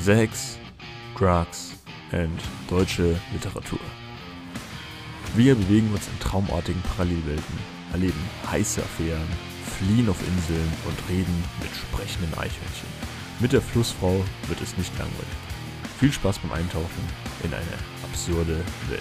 Sex, Drugs and deutsche Literatur. Wir bewegen uns in traumartigen Parallelwelten, erleben heiße Affären, fliehen auf Inseln und reden mit sprechenden Eichhörnchen. Mit der Flussfrau wird es nicht langweilig. Viel Spaß beim Eintauchen in eine absurde Welt.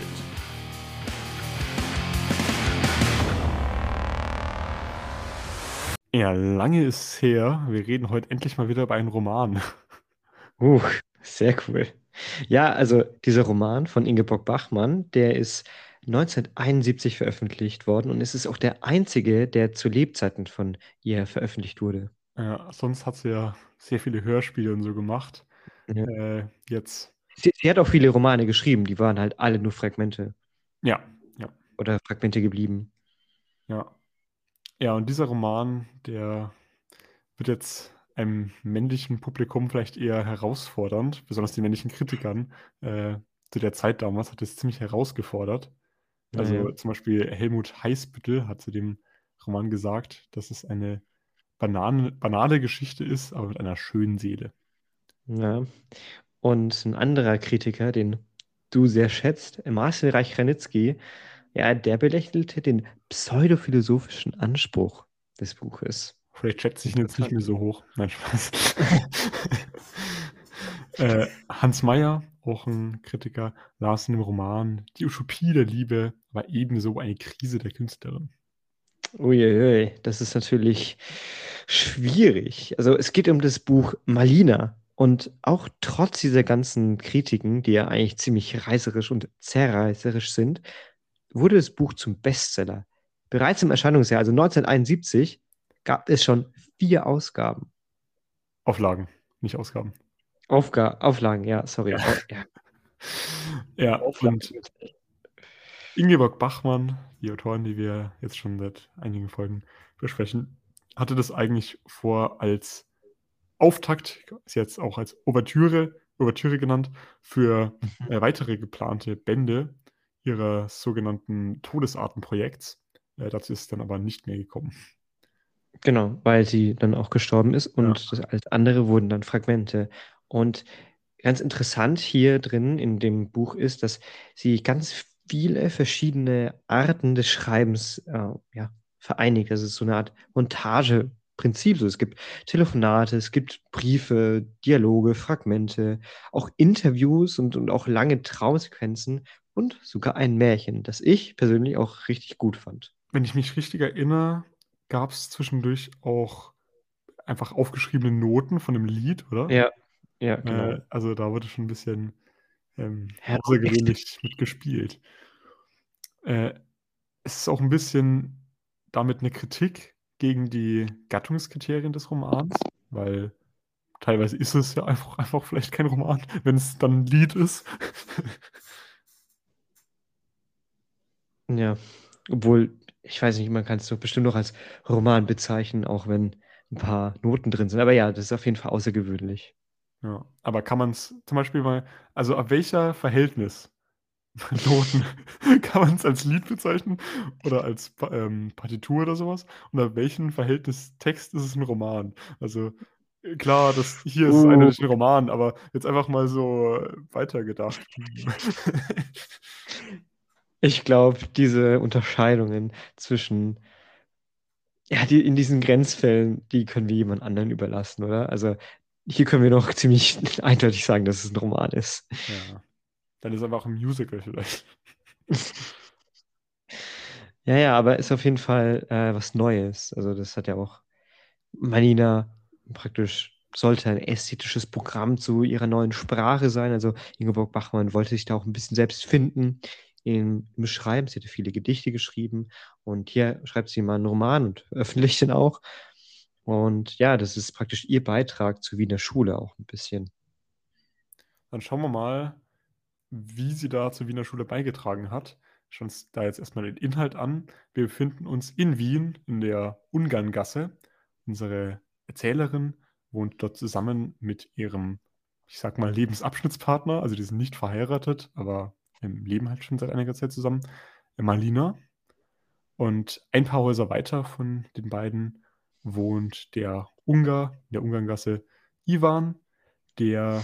Ja, lange ist es her. Wir reden heute endlich mal wieder über einen Roman. Uh, Sehr cool. Ja, also dieser Roman von Ingeborg Bachmann, der ist 1971 veröffentlicht worden und es ist auch der einzige, der zu Lebzeiten von ihr veröffentlicht wurde. Sonst hat sie ja sehr viele Hörspiele und so gemacht. Ja. Jetzt, Sie hat auch viele Romane geschrieben, die waren halt alle nur Fragmente ja, oder Fragmente geblieben. ja. Ja, und dieser Roman, der wird jetzt einem männlichen Publikum vielleicht eher herausfordernd, besonders den männlichen Kritikern. Zu der Zeit damals hat es ziemlich herausgefordert. Also Naja. zum Beispiel Helmut Heißbüttel hat zu dem Roman gesagt, dass es eine banale Geschichte ist, aber mit einer schönen Seele. Ja. Und ein anderer Kritiker, den du sehr schätzt, Marcel Reich-Ranitzky, ja, der belächelte den pseudophilosophischen Anspruch des Buches. Vielleicht schätze ich ihn jetzt nicht mehr Interessant. so hoch. Nein, Spaß. Hans Meyer, auch ein Kritiker, las in dem Roman die Utopie der Liebe war ebenso eine Krise der Künstlerin. Uiuiui, das ist natürlich schwierig. Also es geht um das Buch Malina. Und auch trotz dieser ganzen Kritiken, die ja eigentlich ziemlich reißerisch und zerreißerisch sind, wurde das Buch zum Bestseller. Bereits im Erscheinungsjahr, also 1971, gab es schon 4 Ausgaben. Auflagen, nicht Ausgaben. Auflagen, ja, sorry. Ja. Ja, Ja, Auflagen. und Ingeborg Bachmann, die Autorin, die wir jetzt schon seit einigen Folgen besprechen, hatte das eigentlich vor als Auftakt, ist jetzt auch als Ouvertüre genannt, für weitere geplante Bände ihres sogenannten Todesartenprojekts. Dazu ist es dann aber nicht mehr gekommen. Genau, weil sie dann auch gestorben ist und das alles andere wurden dann Fragmente. Und ganz interessant hier drin in dem Buch ist, dass sie ganz viele verschiedene Arten des Schreibens ja, vereinigt. Das ist so eine Art Montageprinzip. So, es gibt Telefonate, es gibt Briefe, Dialoge, Fragmente, auch Interviews und auch lange Traumsequenzen und sogar ein Märchen, das ich persönlich auch richtig gut fand. Wenn ich mich richtig erinnere, gab es zwischendurch auch einfach aufgeschriebene Noten von einem Lied, oder? Ja, ja, genau. Also da wurde schon ein bisschen Heroic. außergewöhnlich mitgespielt. Es ist auch ein bisschen damit eine Kritik gegen die Gattungskriterien des Romans, weil teilweise ist es ja einfach vielleicht kein Roman, wenn es dann ein Lied ist. Ja, obwohl, ich weiß nicht, man kann es doch bestimmt noch als Roman bezeichnen, auch wenn ein paar Noten drin sind. Aber ja, das ist auf jeden Fall außergewöhnlich. Ja, aber kann man es zum Beispiel mal, also ab welcher Verhältnis Noten kann man es als Lied bezeichnen oder als Partitur oder sowas? Und ab welchem Verhältnis Text ist es ein Roman? Also klar, hier ist es Uh, eindeutig ein Roman, aber jetzt einfach mal so weitergedacht. Ich glaube, diese Unterscheidungen zwischen, ja, in diesen Grenzfällen, die können wir jemand anderen überlassen, oder? Also hier können wir noch ziemlich eindeutig sagen, dass es ein Roman ist. Ja, dann ist einfach ein Musical vielleicht. Ja, ja, aber ist auf jeden Fall was Neues. Also das hat ja auch Malina praktisch sollte ein ästhetisches Programm zu ihrer neuen Sprache sein. Also Ingeborg Bachmann wollte sich da auch ein bisschen selbst finden im Schreiben. Sie hatte viele Gedichte geschrieben und hier schreibt sie mal einen Roman und veröffentlicht ihn auch. Und ja, das ist praktisch ihr Beitrag zur Wiener Schule auch ein bisschen. Dann schauen wir mal, wie sie da zur Wiener Schule beigetragen hat. Schauen uns da jetzt erstmal den Inhalt an. Wir befinden uns in Wien in der Ungarngasse. Unsere Erzählerin wohnt dort zusammen mit ihrem, ich sag mal, Lebensabschnittspartner. Also die sind nicht verheiratet, aber leben halt schon seit einiger Zeit zusammen. Malina. Und ein paar Häuser weiter von den beiden wohnt der Ungar in der Ungarngasse Ivan, der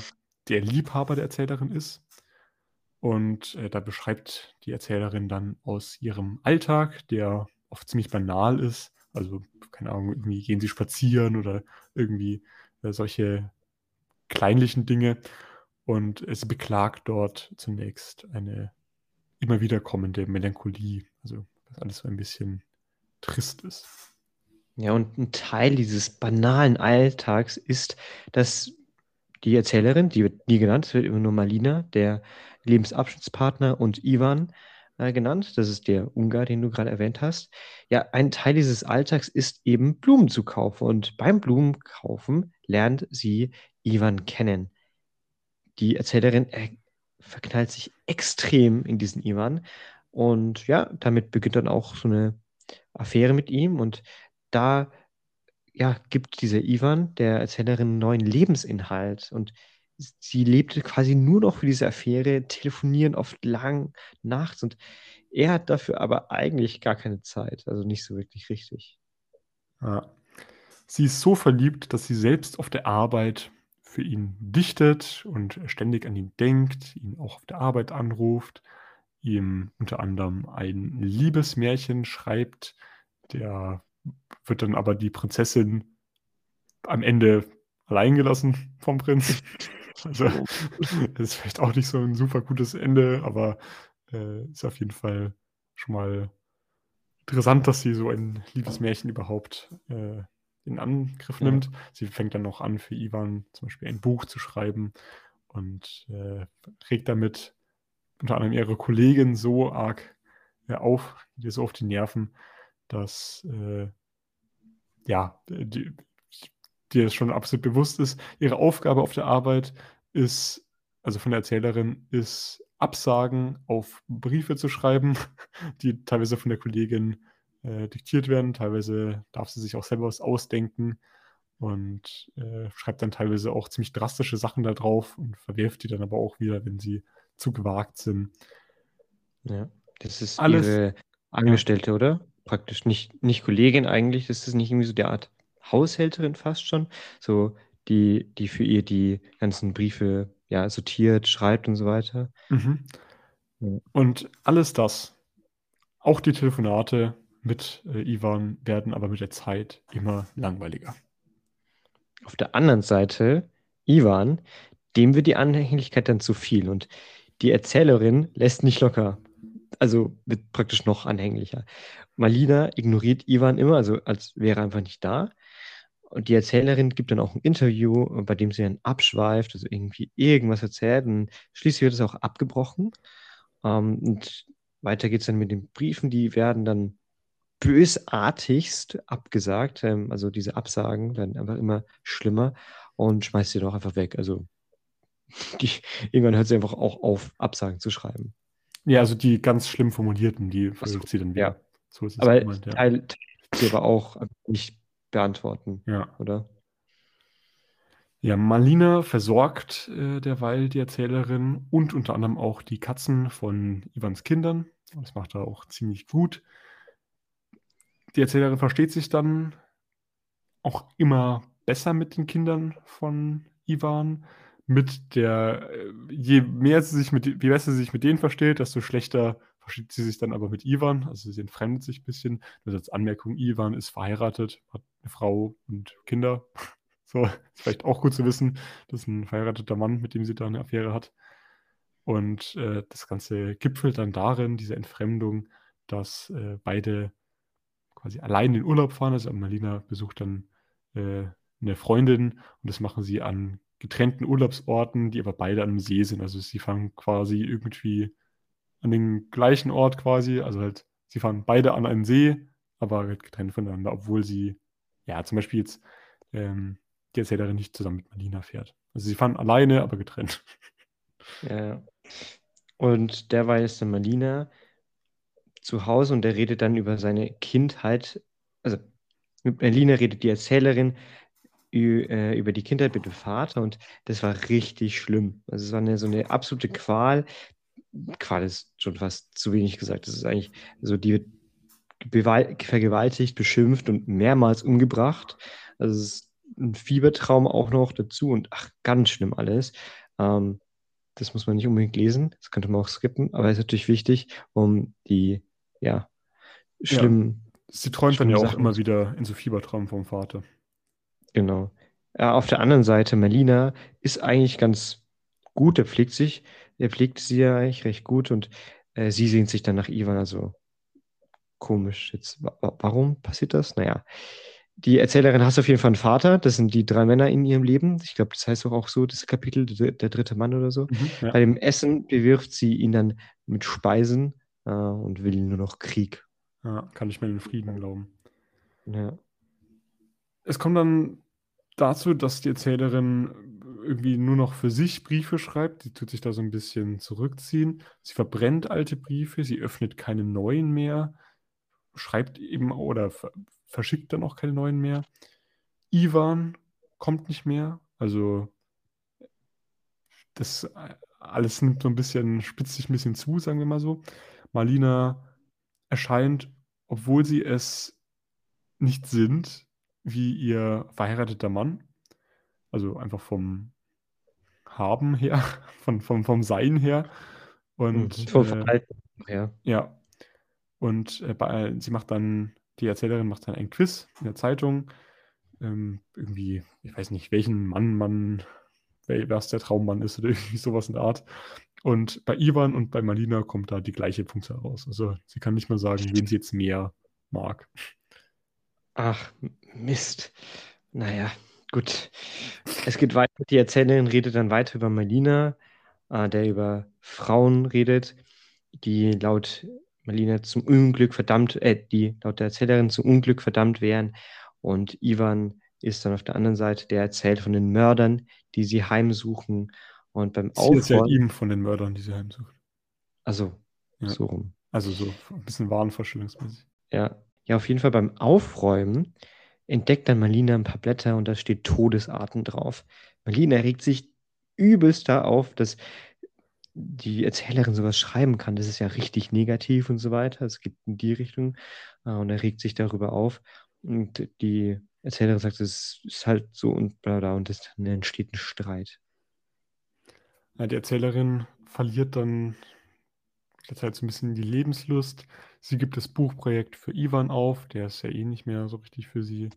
der Liebhaber der Erzählerin ist. Und da beschreibt die Erzählerin dann aus ihrem Alltag, der oft ziemlich banal ist. Also, keine Ahnung, irgendwie gehen sie spazieren oder irgendwie solche kleinlichen Dinge. Und sie beklagt dort zunächst eine immer wiederkommende Melancholie. Also, dass alles so ein bisschen trist ist. Ja, und ein Teil dieses banalen Alltags ist, dass die Erzählerin, die wird nie genannt, es wird immer nur Malina, der Lebensabschnittspartner, und Ivan genannt. Das ist der Ungar, den du gerade erwähnt hast. Ja, ein Teil dieses Alltags ist eben Blumen zu kaufen. Und beim Blumenkaufen lernt sie Ivan kennen. Die Erzählerin verknallt sich extrem in diesen Ivan. Und ja, damit beginnt dann auch so eine Affäre mit ihm. Und da ja, gibt dieser Ivan der Erzählerin einen neuen Lebensinhalt. Und sie lebte quasi nur noch für diese Affäre, telefonieren oft lang nachts. Und er hat dafür aber eigentlich gar keine Zeit. Also nicht so wirklich richtig. Ja. Sie ist so verliebt, dass sie selbst auf der Arbeit für ihn dichtet und ständig an ihn denkt, ihn auch auf der Arbeit anruft, ihm unter anderem ein Liebesmärchen schreibt. Der wird dann aber die Prinzessin am Ende allein gelassen vom Prinz. Also, das ist vielleicht auch nicht so ein super gutes Ende, aber ist auf jeden Fall schon mal interessant, dass sie so ein Liebesmärchen überhaupt in Angriff Ja. nimmt. Sie fängt dann noch an, für Ivan zum Beispiel ein Buch zu schreiben und regt damit unter anderem ihre Kollegin so arg auf, ihr so auf die Nerven, dass ja, dir es schon absolut bewusst ist, ihre Aufgabe auf der Arbeit ist, also von der Erzählerin, ist Absagen auf Briefe zu schreiben, die teilweise von der Kollegin diktiert werden. Teilweise darf sie sich auch selber was ausdenken und schreibt dann teilweise auch ziemlich drastische Sachen da drauf und verwirft die dann aber auch wieder, wenn sie zu gewagt sind. Ja, das ist Alles, ihre Angestellte, oder? Praktisch nicht Kollegin eigentlich. Das ist nicht irgendwie so der Art Haushälterin fast schon. So, die für ihr die ganzen Briefe ja, sortiert, schreibt und so weiter. mhm. Ja. Und alles das, auch die Telefonate mit Ivan, werden aber mit der Zeit immer langweiliger. Auf der anderen Seite, Ivan, dem wird die Anhänglichkeit dann zu viel und die Erzählerin lässt nicht locker. Also wird praktisch noch anhänglicher. Malina ignoriert Ivan immer, also als wäre er einfach nicht da. Und die Erzählerin gibt dann auch ein Interview, bei dem sie dann abschweift, also irgendwie irgendwas erzählt. Und schließlich wird es auch abgebrochen. Und weiter geht es dann mit den Briefen, die werden dann bösartigst abgesagt. Also diese Absagen werden einfach immer schlimmer und schmeißt sie doch einfach weg. Also irgendwann hört sie einfach auch auf, Absagen zu schreiben. Ja, also die ganz schlimm formulierten, die Ach so, verwirft sie dann wieder. ja. So ist es Aber gemeint, ja. teilt sie aber auch nicht beantworten, Ja. oder? Ja, Malina versorgt derweil die Erzählerin und unter anderem auch die Katzen von Ivans Kindern. Das macht er auch ziemlich gut. Die Erzählerin versteht sich dann auch immer besser mit den Kindern von Ivan. Je besser sie sich mit denen versteht, desto schlechter versteht sie sich dann aber mit Ivan. Also sie entfremdet sich ein bisschen. Das als Anmerkung, Ivan ist verheiratet, hat eine Frau und Kinder. So, ist vielleicht auch gut zu wissen, das ist ein verheirateter Mann, mit dem sie da eine Affäre hat. Und das Ganze gipfelt dann darin, diese Entfremdung, dass beide quasi allein in den Urlaub fahren. Also Malina besucht dann eine Freundin und das machen sie an getrennten Urlaubsorten, die aber beide an einem See sind. Also sie fahren quasi irgendwie an den gleichen Ort quasi. Also halt, sie fahren beide an einen See, aber halt getrennt voneinander, obwohl sie, ja, zum Beispiel jetzt die Erzählerin nicht zusammen mit Malina fährt. Also sie fahren alleine, aber getrennt. Ja. Und derweil ist dann Malina zu Hause und der redet dann über seine Kindheit. Also mit Malina redet die Erzählerin über die Kindheit mit dem Vater und das war richtig schlimm. Also es war so eine absolute Qual. Qual ist schon fast zu wenig gesagt. Das ist eigentlich so, die wird vergewaltigt, beschimpft und mehrmals umgebracht. Also es ist ein Fiebertraum auch noch dazu und ach, ganz schlimm alles. Das muss man nicht unbedingt lesen, das könnte man auch skippen, aber ist natürlich wichtig, um die, ja, Ja, schlimmen, sie träumt dann ja schlimmen auch Sachen. immer wieder in so Fiebertraum vom Vater. Genau. Ja, auf der anderen Seite, Melina ist eigentlich ganz gut, er pflegt sie ja eigentlich recht gut und sie sehnt sich dann nach Ivan, also komisch. Jetzt, warum passiert das? Naja, die Erzählerin hasst auf jeden Fall einen Vater, das sind die 3 Männer in ihrem Leben. Ich glaube, das heißt doch auch so, das Kapitel, der dritte Mann oder so. Ja. Bei dem Essen bewirft sie ihn dann mit Speisen und will nur noch Krieg. Ja, kann ich mir den Frieden glauben. Ja. Es kommt dann dazu, dass die Erzählerin irgendwie nur noch für sich Briefe schreibt. Die tut sich da so ein bisschen zurückziehen. Sie verbrennt alte Briefe, sie öffnet keine neuen mehr, schreibt eben oder verschickt dann auch keine neuen mehr. Ivan kommt nicht mehr. Also das alles nimmt so ein bisschen, spitzt sich ein bisschen zu, sagen wir mal so. Marlina erscheint, obwohl sie es nicht sind, wie ihr verheirateter Mann. Also einfach vom Haben her, vom Sein her. Und Vom Verhalten her. ja, und die Erzählerin macht dann ein Quiz in der Zeitung. Irgendwie, ich weiß nicht, welchen was der Traummann ist oder irgendwie sowas in der Art. Und bei Ivan und bei Marlina kommt da die gleiche Punktzahl raus. Also sie kann nicht mal sagen, wen sie jetzt mehr mag. Ach, Mist. Naja, gut. Es geht weiter. Die Erzählerin redet dann weiter über Melina, der über Frauen redet, die laut Melina zum Unglück verdammt, die laut der Erzählerin zum Unglück verdammt wären. Und Ivan ist dann auf der anderen Seite, der erzählt von den Mördern, die sie heimsuchen. Und beim Sie erzählt Aufräumen, ihm von den Mördern, die sie heimsucht. also Ja. so rum. Also so ein bisschen wahnvorstellungsmäßig. Ja. Ja, auf jeden Fall beim Aufräumen entdeckt dann Marlina ein paar Blätter und da steht Todesarten drauf. Marlina regt sich übelst da auf, dass die Erzählerin sowas schreiben kann. Das ist ja richtig negativ und so weiter. Es geht in die Richtung. Und er regt sich darüber auf. Und die Erzählerin sagt, es ist halt so und bla bla. Und dann entsteht ein Streit. Ja, die Erzählerin verliert dann mit der Zeit so ein bisschen die Lebenslust. Sie gibt das Buchprojekt für Ivan auf, der ist ja eh nicht mehr so richtig für sie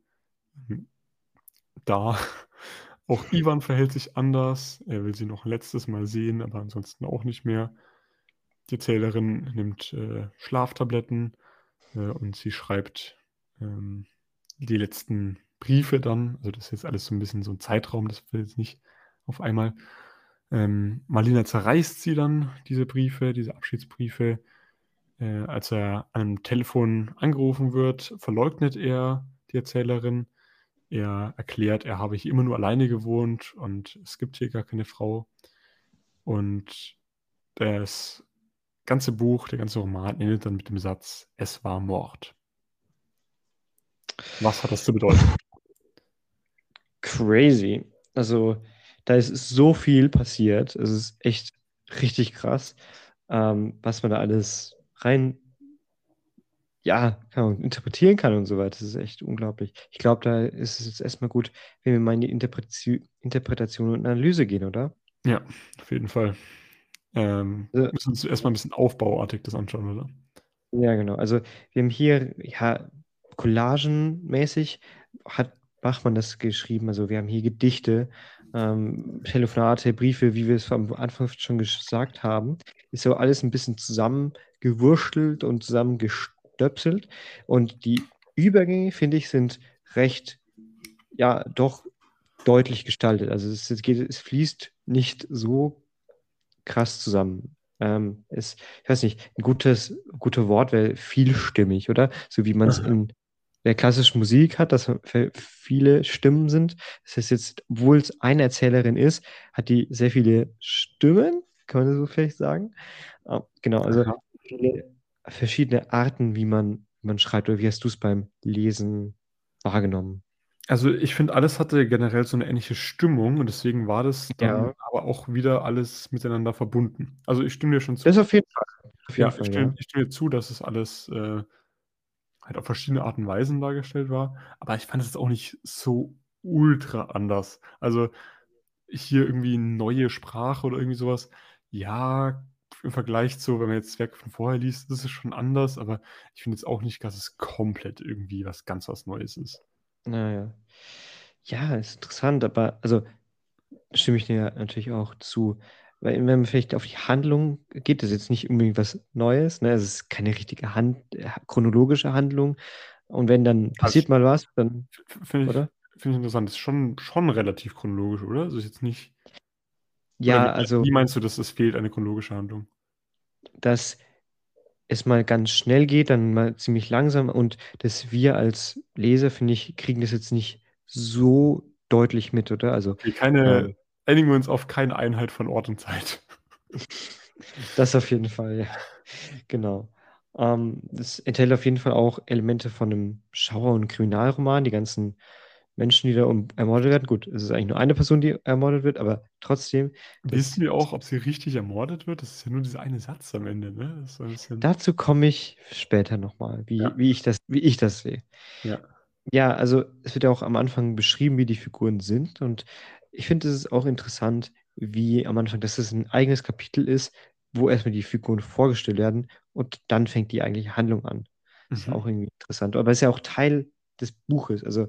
da. Auch Ivan verhält sich anders. Er will sie noch ein letztes Mal sehen, aber ansonsten auch nicht mehr. Die Erzählerin nimmt Schlaftabletten und sie schreibt die letzten Briefe dann. Also das ist jetzt alles so ein bisschen so ein Zeitraum, das will jetzt nicht auf einmal. Marlina zerreißt sie dann, diese Briefe, diese Abschiedsbriefe. Als er an einem Telefon angerufen wird, verleugnet er die Erzählerin. Er erklärt, er habe hier immer nur alleine gewohnt und es gibt hier gar keine Frau. Und das ganze Buch, der ganze Roman endet dann mit dem Satz, es war Mord. Was hat das zu bedeuten? Crazy. Also, da ist so viel passiert. Es ist echt richtig krass, was man da alles kann man interpretieren kann und so weiter. Das ist echt unglaublich. Ich glaube, da ist es jetzt erstmal gut, wenn wir mal in die Interpretation und Analyse gehen, oder? Ja, auf jeden Fall. Also, Müssen uns erstmal ein bisschen aufbauartig das anschauen, oder? ja, genau. Also wir haben hier, ja, collagenmäßig hat Bachmann das geschrieben. Also wir haben hier Gedichte, Telefonate, Briefe, wie wir es am Anfang schon gesagt haben. Ist so alles ein bisschen zusammengewurschtelt und zusammengestöpselt. Und die Übergänge, finde ich, sind recht, ja, doch deutlich gestaltet. Also es fließt nicht so krass zusammen. Ich weiß nicht, ein gutes Wort wäre vielstimmig, oder? So wie man es in der klassischen Musik hat, dass viele Stimmen sind. Das heißt jetzt, obwohl es eine Erzählerin ist, hat die sehr viele Stimmen, kann man das so vielleicht sagen. Genau, also Aha. viele verschiedene Arten, wie man schreibt. Oder wie hast du es beim Lesen wahrgenommen? Also ich finde, alles hatte generell so eine ähnliche Stimmung und deswegen war das dann Ja, aber auch wieder alles miteinander verbunden. Also ich stimme dir schon zu. das auf jeden Fall. Auf jeden Ja, ich Fall, stimme, ja. ich stimme dir zu, dass es alles halt auf verschiedene Arten und Weisen dargestellt war. Aber ich fand es auch nicht so ultra anders. Also hier irgendwie neue Sprache oder irgendwie sowas. Ja, im Vergleich zu, wenn man jetzt Werke von vorher liest, ist es schon anders, aber ich finde jetzt auch nicht, dass es komplett irgendwie was Neues ist. Naja. Ja, ist interessant, aber also stimme ich dir natürlich auch zu. Weil wenn man vielleicht auf die Handlung geht, das ist jetzt nicht unbedingt was Neues, ne? Es ist keine richtige chronologische Handlung. Und wenn dann Also, passiert mal was, dann, finde ich, oder? finde ich interessant. Das ist schon relativ chronologisch, oder? Also ist jetzt nicht. Oder Ja, also, wie meinst du, dass es fehlt eine chronologische Handlung? dass es mal ganz schnell geht, dann mal ziemlich langsam und dass wir als Leser, finde ich, kriegen das jetzt nicht so deutlich mit, oder? Also, Okay, ähm, einigen wir uns auf keine Einheit von Ort und Zeit. das auf jeden Fall, ja. Genau. Das enthält auf jeden Fall auch Elemente von einem Schauer- und Kriminalroman, die ganzen Menschen, die da ermordet werden. Gut, es ist eigentlich nur eine Person, die ermordet wird, aber trotzdem, Wissen wir auch, ob sie richtig ermordet wird? Das ist ja nur dieser eine Satz am Ende, ne? Das ist so ein bisschen. dazu komme ich später nochmal, Ja, wie ich das sehe. ja. Ja, also es wird ja auch am Anfang beschrieben, wie die Figuren sind. Und ich finde, es ist auch interessant, wie am Anfang, dass es ein eigenes Kapitel ist, wo erstmal die Figuren vorgestellt werden und dann fängt die eigentliche Handlung an. Ist ja Mhm. auch irgendwie interessant. Aber es ist ja auch Teil des Buches. Also,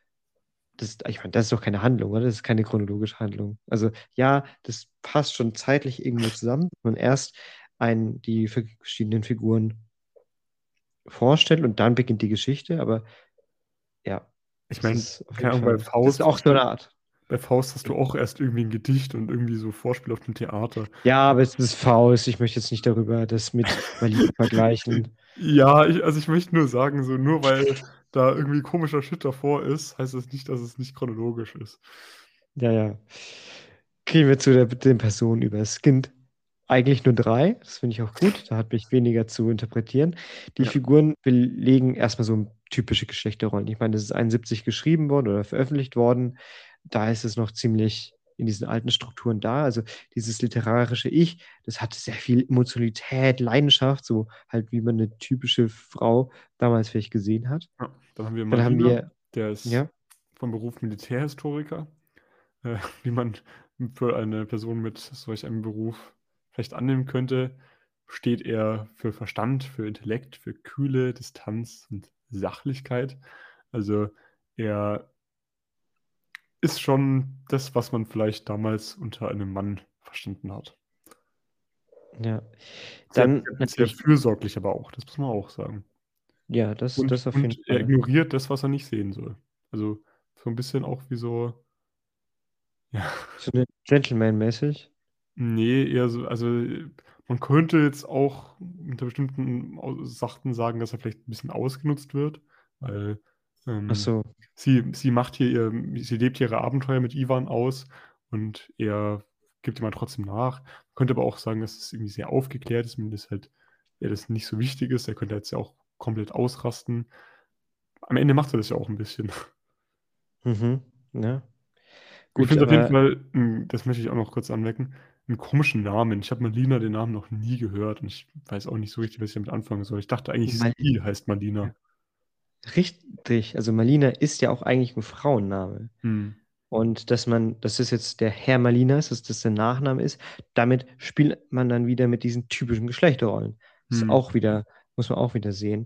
ich meine, das ist doch keine Handlung, oder? Das ist keine chronologische Handlung. Also, ja, das passt schon zeitlich irgendwo zusammen, dass man erst die verschiedenen Figuren vorstellt und dann beginnt die Geschichte. Aber ja, Ich das meine, ist auf keine jeden Ahnung, Fall, das ist auch so eine Art. Bei Faust hast du auch erst irgendwie ein Gedicht und irgendwie so Vorspiel auf dem Theater. Ja, aber es ist Faust. Ich möchte jetzt nicht darüber das mit Berlin vergleichen. Ja, also ich möchte nur sagen, so nur weil da irgendwie komischer Shit davor ist, heißt das nicht, dass es nicht chronologisch ist. Ja, ja. Gehen wir zu den Personen über. Es sind eigentlich nur drei. Das finde ich auch gut. Da hat mich weniger zu interpretieren. Die Ja. Figuren belegen erstmal so typische Geschlechterrollen. Ich meine, das ist 71 geschrieben worden oder veröffentlicht worden. Da ist es noch ziemlich in diesen alten Strukturen da. Also dieses literarische Ich, das hatte sehr viel Emotionalität, Leidenschaft, so halt wie man eine typische Frau damals vielleicht gesehen hat. Ja. Dann haben wir Dann haben Malina, wir, der ist ja, vom Beruf Militärhistoriker, wie man für eine Person mit solch einem Beruf vielleicht annehmen könnte, steht er für Verstand, für Intellekt, für Kühle, Distanz und Sachlichkeit. Also er ist schon das, was man vielleicht damals unter einem Mann verstanden hat. ja. Sehr, Dann sehr natürlich, fürsorglich aber auch, das muss man auch sagen. ja, das auf jeden Und er Fall. ignoriert das, was er nicht sehen soll. Also so ein bisschen auch wie so, ja, So eine Gentleman-mäßig. nee, eher so, also man könnte jetzt auch unter bestimmten Sachen sagen, dass er vielleicht ein bisschen ausgenutzt wird, weil Ach ähm, so. sie macht hier sie lebt hier ihre Abenteuer mit Ivan aus und er gibt ihm halt trotzdem nach. Man könnte aber auch sagen, dass es irgendwie sehr aufgeklärt ist, mir das halt, ja, das nicht so wichtig ist. Er könnte jetzt ja auch komplett ausrasten. Am Ende macht er das ja auch ein bisschen. Mhm. Ja. Ich Gut, finde auf jeden aber Fall, das möchte ich auch noch kurz anmerken, einen komischen Namen. Ich habe Malina den Namen noch nie gehört und ich weiß auch nicht so richtig, was ich damit anfangen soll. Ich dachte eigentlich, mal, sie heißt Malina. ja. Richtig, also Malina ist ja auch eigentlich ein Frauenname. Hm. Und dass es jetzt der Herr Malinas, dass das der Nachname ist, damit spielt man dann wieder mit diesen typischen Geschlechterrollen. Das ist Hm. auch wieder, muss man auch wieder sehen.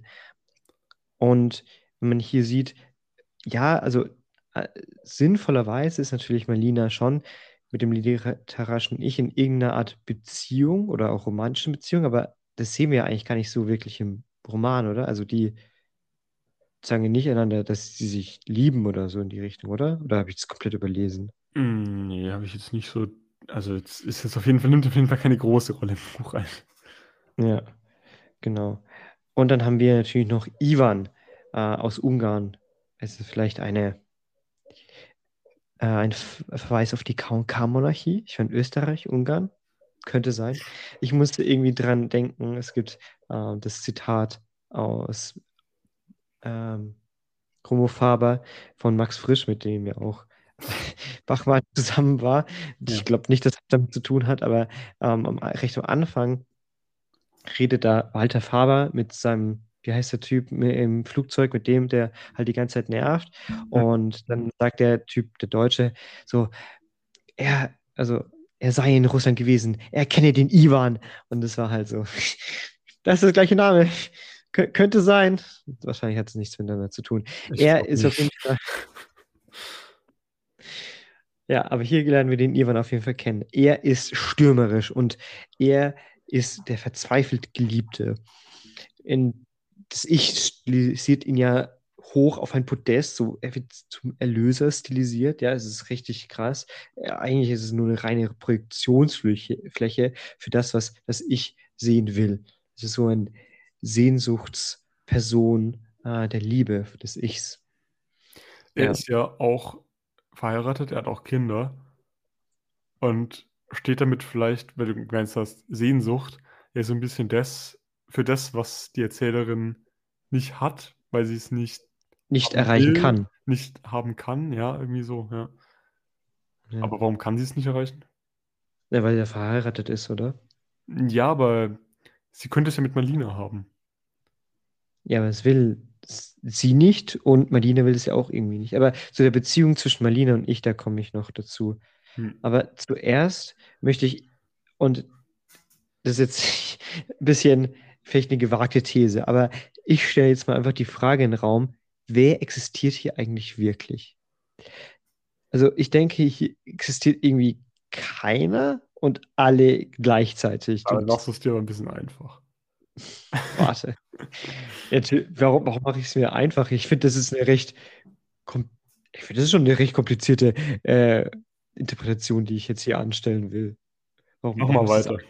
Und wenn man hier sieht, ja, also sinnvollerweise ist natürlich Malina schon mit dem literarischen Ich in irgendeiner Art Beziehung oder auch romantischen Beziehung, aber das sehen wir ja eigentlich gar nicht so wirklich im Roman, oder? Also die sagen ja nicht einander, dass sie sich lieben oder so in die Richtung, oder? Oder habe ich das komplett überlesen? Nee, habe ich jetzt nicht so. Also jetzt ist jetzt auf jeden Fall, nimmt auf jeden Fall keine große Rolle im Buch ein. Ja, genau. Und dann haben wir natürlich noch Ivan aus Ungarn. Es ist vielleicht ein Verweis auf die K&K-Monarchie. Ich meine, Österreich, Ungarn, könnte sein. Ich musste irgendwie dran denken, es gibt das Zitat aus ähm, Chromo Faber von Max Frisch, mit dem ja auch Bachmann zusammen war. Ich Ja. glaube nicht, dass das damit zu tun hat, aber recht am Anfang redet da Walter Faber mit seinem, wie heißt der Typ im Flugzeug, mit dem, der halt die ganze Zeit nervt. Ja. Und dann sagt der Typ, der Deutsche, so, er sei in Russland gewesen, er kenne den Iwan. Und das war halt so, das ist der gleiche Name. Könnte sein. Wahrscheinlich hat es nichts miteinander zu tun. Ich Er glaube ist auf jeden nicht. Fall, ja, aber hier lernen wir den Iwan auf jeden Fall kennen. Er ist stürmerisch und er ist der verzweifelt Geliebte. Das Ich stilisiert ihn ja hoch auf ein Podest, so er wird zum Erlöser stilisiert, ja, es ist richtig krass. Eigentlich ist es nur eine reine Projektionsfläche für das, was das Ich sehen will. Es ist so eine Sehnsuchtsperson der Liebe des Ichs. Er Ja, ist ja auch verheiratet, er hat auch Kinder und steht damit vielleicht, weil du meinst hast, Sehnsucht, ja so ein bisschen für das, was die Erzählerin nicht hat, weil sie es nicht nicht haben erreichen will, kann. nicht haben kann, ja, irgendwie so, ja. Ja. Aber warum kann sie es nicht erreichen? Ja, weil er verheiratet ist, oder? Ja, aber sie könnte es ja mit Marlina haben. Ja, aber es will sie nicht und Marlina will es ja auch irgendwie nicht. Aber zu der Beziehung zwischen Marlina und ich, da komme ich noch dazu. Hm. Aber zuerst möchte ich, und das ist jetzt ein bisschen vielleicht eine gewagte These, aber ich stelle jetzt mal einfach die Frage in den Raum, wer existiert hier eigentlich wirklich? Also ich denke, hier existiert irgendwie keiner und alle gleichzeitig. Aber dann Und machst du es dir aber ein bisschen einfach. warte, warum mache ich es mir einfach? Ich finde, das ist eine recht, kom ich finde, das ist schon eine recht komplizierte äh, Interpretation, die ich jetzt hier anstellen will. Mach Warum mal muss es weiter.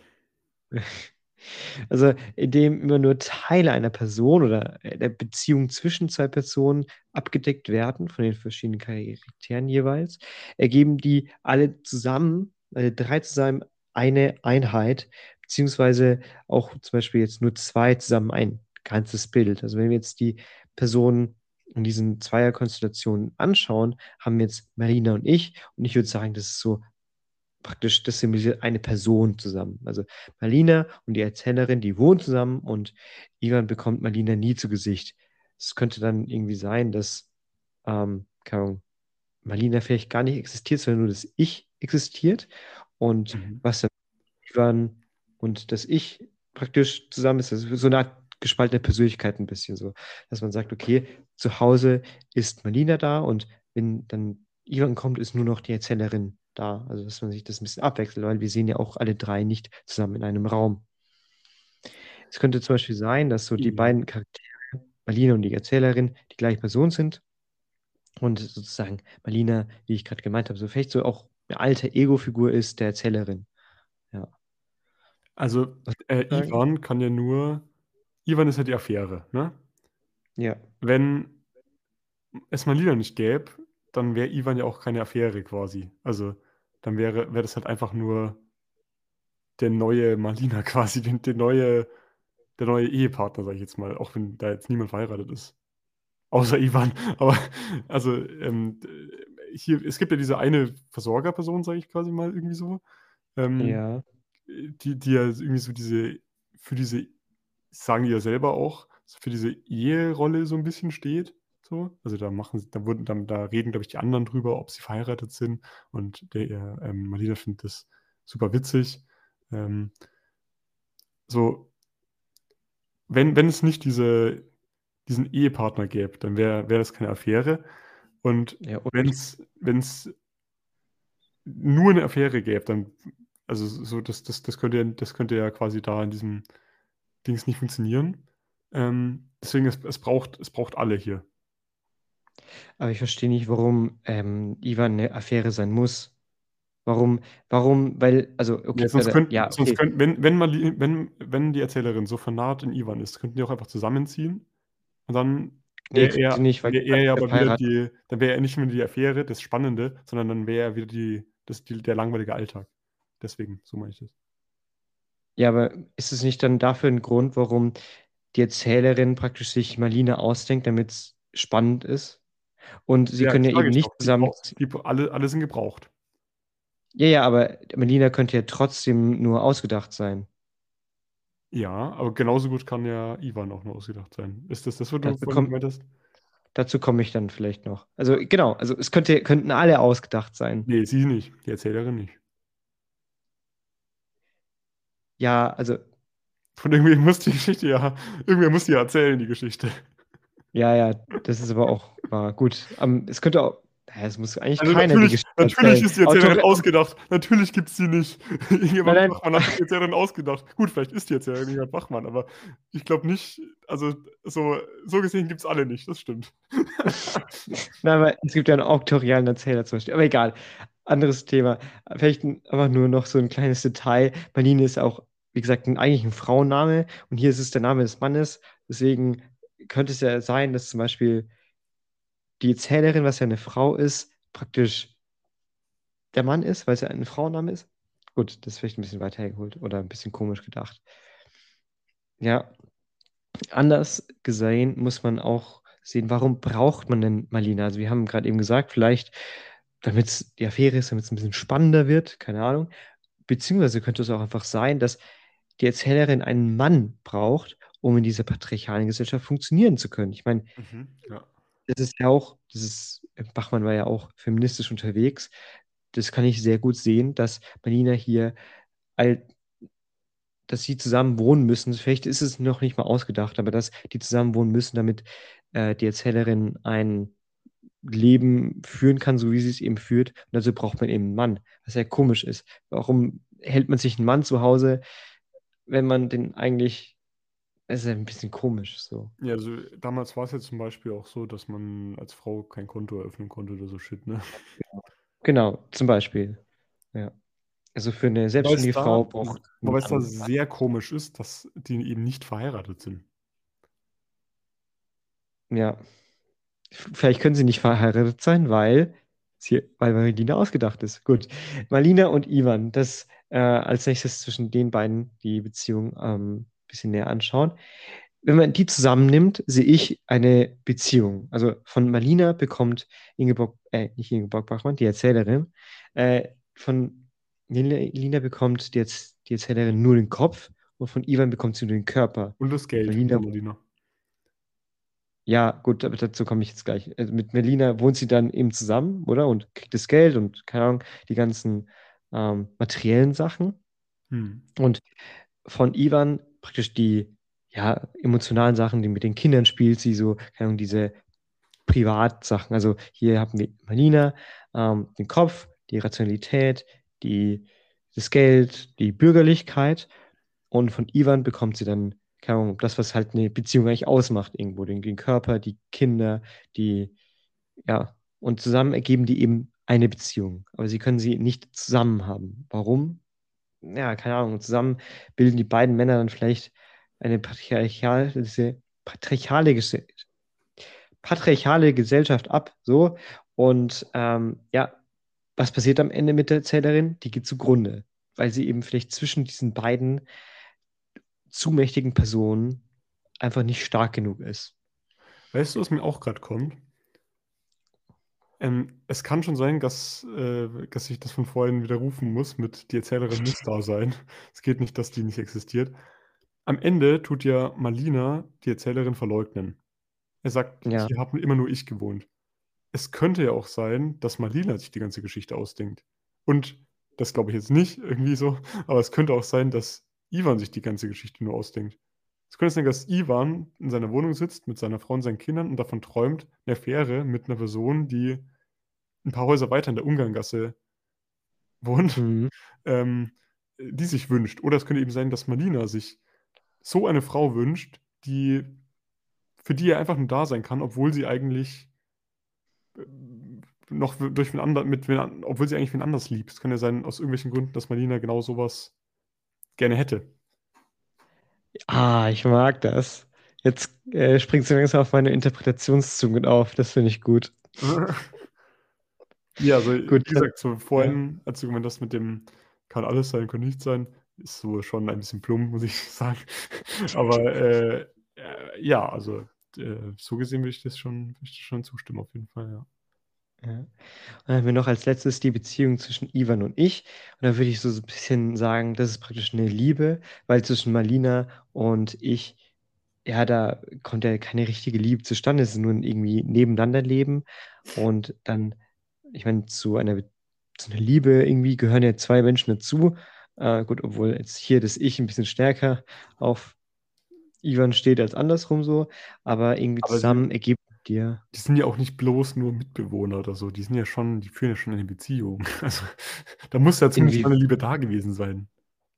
Also, indem immer nur Teile einer Person oder der Beziehung zwischen zwei Personen abgedeckt werden, von den verschiedenen Charakteren jeweils, ergeben die alle drei zusammen eine Einheit, beziehungsweise auch zum Beispiel jetzt nur zwei zusammen ein ganzes Bild. Also, wenn wir jetzt die Personen in diesen Zweierkonstellationen anschauen, haben wir jetzt Marina und ich würde sagen, das ist so praktisch, das symbolisiert eine Person zusammen. Also Marlina und die Erzählerin, die wohnen zusammen und Ivan bekommt Marlina nie zu Gesicht. Es könnte dann irgendwie sein, dass keine Ahnung, Marlina vielleicht gar nicht existiert, sondern nur das Ich existiert und Mhm. was dann Ivan und das Ich praktisch zusammen ist, also so eine Art gespaltene Persönlichkeit ein bisschen so, dass man sagt, okay, zu Hause ist Marlina da und wenn dann Ivan kommt, ist nur noch die Erzählerin da. Also dass man sich das ein bisschen abwechselt, weil wir sehen ja auch alle drei nicht zusammen in einem Raum. Es könnte zum Beispiel sein, dass so die Ja. beiden Charaktere, Marlina und die Erzählerin, die gleiche Person sind und sozusagen Marlina, wie ich gerade gemeint habe, so vielleicht so auch eine alte Ego-Figur ist der Erzählerin. Ja. Also, Was würdest du sagen? Ivan ist ja die Affäre, ne? Ja. Wenn es Marlina nicht gäbe, dann wäre Ivan ja auch keine Affäre quasi. Also, dann wäre das halt einfach nur der neue Marlina quasi, der neue Ehepartner, sage ich jetzt mal, auch wenn da jetzt niemand verheiratet ist. Außer Ivan. Aber also hier, es gibt ja diese eine Versorgerperson, sage ich quasi mal irgendwie so, ähm, Ja. die ja irgendwie so für diese, sagen die ja selber auch, so für diese Eherolle so ein bisschen steht. So. Also da reden, glaube ich, die anderen drüber, ob sie verheiratet sind. Und Marlena findet das super witzig. Ähm, so, wenn es nicht diesen Ehepartner gäbe, dann wär das keine Affäre. Und Ja, und wenn es nur eine Affäre gäbe, dann, also so, das könnte ja quasi da in diesem Dings nicht funktionieren. Deswegen, es braucht alle hier. aber ich verstehe nicht, warum Ivan eine Affäre sein muss. Warum, weil, also, Ja, okay, okay. wenn die Erzählerin so vernarrt in Ivan ist, könnten die auch einfach zusammenziehen. Und dann Nee, tut sie nicht, weil wäre er ja er aber wieder verheiratet. dann wäre er nicht mehr die Affäre, das Spannende, sondern dann wäre er wieder der langweilige Alltag. Deswegen, so meine ich das. Ja, aber ist es nicht dann dafür ein Grund, warum die Erzählerin praktisch sich Marlene ausdenkt, damit es spannend ist? Und sie Ja, können ja sage eben ich nicht doch. zusammen. Alle sind gebraucht. Ja, ja, aber Melina könnte ja trotzdem nur ausgedacht sein. Ja, aber genauso gut kann ja Ivan auch nur ausgedacht sein. Ist das, was du Dafür vorhin kommt, gemeint hast? Dazu komme ich dann vielleicht noch. Also genau, also es könnten alle ausgedacht sein. Nee, sie nicht. Die Erzählerin nicht. Ja, also Von irgendwem muss die Geschichte ja, irgendwer muss die ja erzählen, die Geschichte. ja, das ist aber auch wahr. Gut, es könnte auch, naja, es muss eigentlich Also keiner die natürlich, Geschichte natürlich erzählen. ist die Erzählerin ausgedacht. Natürlich gibt es sie nicht. Nein, Irgendjemand nein, Bachmann hat sich die Erzählerin ausgedacht. Gut, vielleicht ist die Erzählerin irgendjemand Bachmann, aber ich glaube nicht, also so gesehen gibt es alle nicht, das stimmt. nein, aber es gibt ja einen auktorialen Erzähler zum Beispiel. Aber egal, anderes Thema. Vielleicht einfach nur noch so ein kleines Detail. Marlene ist auch, wie gesagt, eigentlich ein Frauenname und hier ist es der Name des Mannes. Deswegen könnte es ja sein, dass zum Beispiel die Erzählerin, was ja eine Frau ist, praktisch der Mann ist, weil es ja ein Frauenname ist. Gut, das ist vielleicht ein bisschen weiter hergeholt oder ein bisschen komisch gedacht. Ja, anders gesehen muss man auch sehen, warum braucht man denn Marlina? Also wir haben gerade eben gesagt, vielleicht damit es die Affäre ist, damit es ein bisschen spannender wird, keine Ahnung. Beziehungsweise könnte es auch einfach sein, dass die Erzählerin einen Mann braucht, um in dieser patriarchalen Gesellschaft funktionieren zu können. Ich meine, Ja. das ist ja auch, Bachmann war ja auch feministisch unterwegs. Das kann ich sehr gut sehen, dass Marlina hier, all, dass sie zusammen wohnen müssen. Vielleicht ist es noch nicht mal ausgedacht, aber dass die zusammen wohnen müssen, damit die Erzählerin ein Leben führen kann, so wie sie es eben führt. Und dazu braucht man eben einen Mann, was ja komisch ist. Warum hält man sich einen Mann zu Hause, wenn man den eigentlich, das ist ja ein bisschen komisch so. Ja, also damals war es ja zum Beispiel auch so, dass man als Frau kein Konto eröffnen konnte oder so Shit, ne? Genau, zum Beispiel. Ja. Also für eine Wobei es selbstständige da, Frau braucht ein wobei es da Mann. sehr komisch ist, dass die eben nicht verheiratet sind. Ja. Vielleicht können sie nicht verheiratet sein, weil Marlina ausgedacht ist. Gut. Marlina und Ivan, das als nächstes zwischen den beiden die Beziehung ein bisschen näher anschauen. Wenn man die zusammennimmt, sehe ich eine Beziehung. Also von Marlina bekommt nicht Ingeborg Bachmann, die Erzählerin, von Lina bekommt die Erzählerin nur den Kopf und von Ivan bekommt sie nur den Körper. Und das Geld Melina von Molina. Ja, gut, aber dazu komme ich jetzt gleich. Also mit Melina wohnt sie dann eben zusammen, oder? Und kriegt das Geld und, keine Ahnung, die ganzen materiellen Sachen. Hm. Und von Ivan praktisch die, ja, emotionalen Sachen, die mit den Kindern spielt, sie so, keine Ahnung, diese Privatsachen. Also hier haben wir Melina, den Kopf, die Rationalität, das Geld, die Bürgerlichkeit. Und von Ivan bekommt sie dann, keine Ahnung, das, was halt eine Beziehung eigentlich ausmacht, irgendwo, den Körper, die Kinder, ja, und zusammen ergeben die eben eine Beziehung. Aber sie können sie nicht zusammen haben. Warum? Ja, keine Ahnung. Zusammen bilden die beiden Männer dann vielleicht eine patriarchale, Ges- patriarchale Gesellschaft ab, so. Und ja, was passiert am Ende mit der Erzählerin? Die geht zugrunde, weil sie eben vielleicht zwischen diesen beiden zu mächtigen Personen einfach nicht stark genug ist. Weißt du, was mir auch gerade kommt? Es kann schon sein, dass ich das von vorhin widerrufen muss mit die Erzählerin muss da sein. Es geht nicht, dass die nicht existiert. Am Ende tut ja Malina die Erzählerin verleugnen. Er sagt, Ja, hier habe immer nur ich gewohnt. Es könnte ja auch sein, dass Malina sich die ganze Geschichte ausdenkt. Und das glaube ich jetzt nicht irgendwie so, aber es könnte auch sein, dass Ivan sich die ganze Geschichte nur ausdenkt. Es könnte sein, dass Ivan in seiner Wohnung sitzt mit seiner Frau und seinen Kindern und davon träumt, eine Affäre mit einer Person, die ein paar Häuser weiter in der Ungarngasse wohnt, mhm. ähm, die sich wünscht. Oder es könnte eben sein, dass Malina sich so eine Frau wünscht, für die er einfach nur da sein kann, obwohl sie eigentlich äh, noch durch wen anderen, obwohl sie eigentlich wen anders liebt. Es kann ja sein, aus irgendwelchen Gründen, dass Malina genau sowas gerne hätte. Ich mag das. Jetzt springst du langsam auf meine Interpretationszungen auf. Das finde ich gut. Ja, also Gut, wie dann, gesagt, so ja. vorhin, als du gemeint hast mit dem kann alles sein, kann nichts sein, ist so schon ein bisschen plump, muss ich sagen. Aber ja, also so gesehen würde ich das schon zustimmen, auf jeden Fall, ja. Ja. Und dann haben wir noch als letztes die Beziehung zwischen Ivan und ich. Und da würde ich so ein bisschen sagen, das ist praktisch eine Liebe, weil zwischen Malina und ich ja, da kommt ja keine richtige Liebe zustande. Es ist nur ein irgendwie nebeneinander leben. Und dann, ich meine, zu einer Liebe irgendwie gehören ja zwei Menschen dazu. Gut, obwohl jetzt hier das Ich ein bisschen stärker auf Ivan steht als andersrum so, aber irgendwie Aber sie, zusammen ergibt dir. die sind ja auch nicht bloß nur Mitbewohner oder so. Die führen ja schon eine Beziehung. Also da muss ja zumindest Inwie, mal eine Liebe da gewesen sein.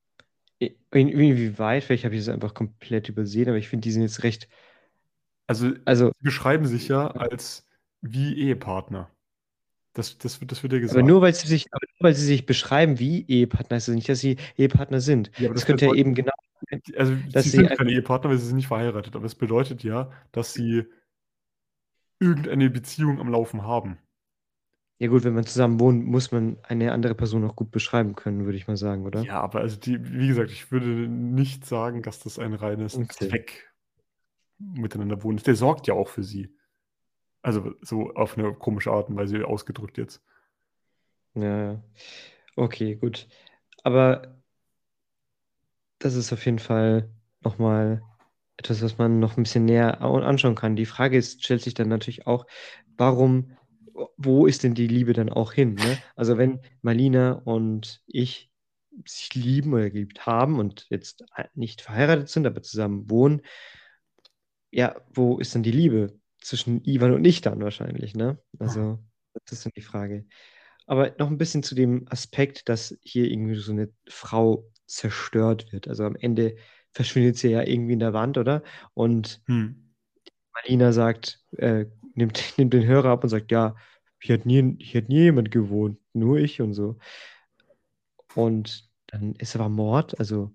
inwieweit, vielleicht habe ich es einfach komplett übersehen, aber ich finde, die sind jetzt recht, Also also, sie beschreiben sich ja als wie Ehepartner. Das wird ja gesagt. aber nur weil sie sich beschreiben wie Ehepartner, heißt das nicht, dass sie Ehepartner sind. Ja, aber Es das könnte ja bedeutet, eben genau sein, also sie dass sie sind keine Ehepartner, weil sie sind nicht verheiratet. Aber es bedeutet ja, dass sie irgendeine Beziehung am Laufen haben. ja gut, wenn man zusammen wohnt, muss man eine andere Person auch gut beschreiben können, würde ich mal sagen, oder? Ja, aber also wie gesagt, ich würde nicht sagen, dass das ein reines Okay. Zweck miteinander wohnen ist. Der sorgt ja auch für sie. Also so auf eine komische Art und Weise ausgedrückt jetzt. Ja, ja. Okay, gut. Aber das ist auf jeden Fall nochmal etwas, was man noch ein bisschen näher anschauen kann. Die Frage ist, stellt sich dann natürlich auch, warum, wo ist denn die Liebe dann auch hin, ne? Also wenn Marlina und ich sich lieben oder geliebt haben und jetzt nicht verheiratet sind, aber zusammen wohnen, ja, wo ist denn die Liebe zwischen Ivan und ich dann wahrscheinlich, ne? Also, das ist dann die Frage. Aber noch ein bisschen zu dem Aspekt, dass hier irgendwie so eine Frau zerstört wird. Also am Ende verschwindet sie ja irgendwie in der Wand, oder? Und Hm. Marlina sagt, nimmt den Hörer ab und sagt, ja, hier hat nie jemand gewohnt, nur ich und so. Und dann ist aber Mord, also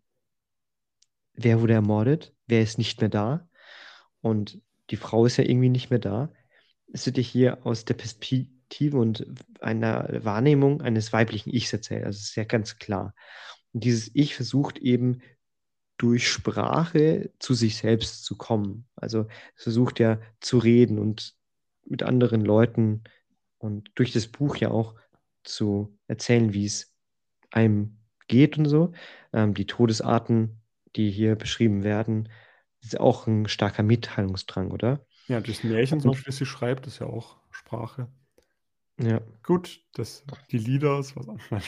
wer wurde ermordet? Wer ist nicht mehr da? Und die Frau ist ja irgendwie nicht mehr da. Es wird ja hier aus der Perspektive und einer Wahrnehmung eines weiblichen Ichs erzählt. Also es ist ja ganz klar. Und dieses Ich versucht eben durch Sprache zu sich selbst zu kommen. Also es versucht ja zu reden und mit anderen Leuten und durch das Buch ja auch zu erzählen, wie es einem geht und so. Die Todesarten, die hier beschrieben werden, ist auch ein starker Mitteilungsdrang, oder? Ja, das Märchen zum Und Beispiel, das sie schreibt, ist ja auch Sprache. ja, Gut, die Lieder ist was anderes.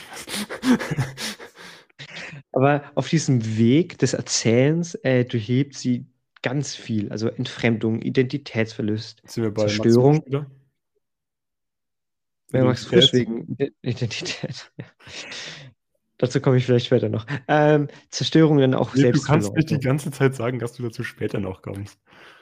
aber auf diesem Weg des Erzählens durchlebt sie ganz viel, also Entfremdung, Identitätsverlust, Jetzt sind wir bei Max Frisch Zerstörung. wieder. Max Frisch Identität. wegen Identität. Ja. Dazu komme ich vielleicht später noch. Zerstörung dann auch Nee, du kannst nicht die Selbstverleugnung. ganze Zeit sagen, dass du dazu später noch kommst.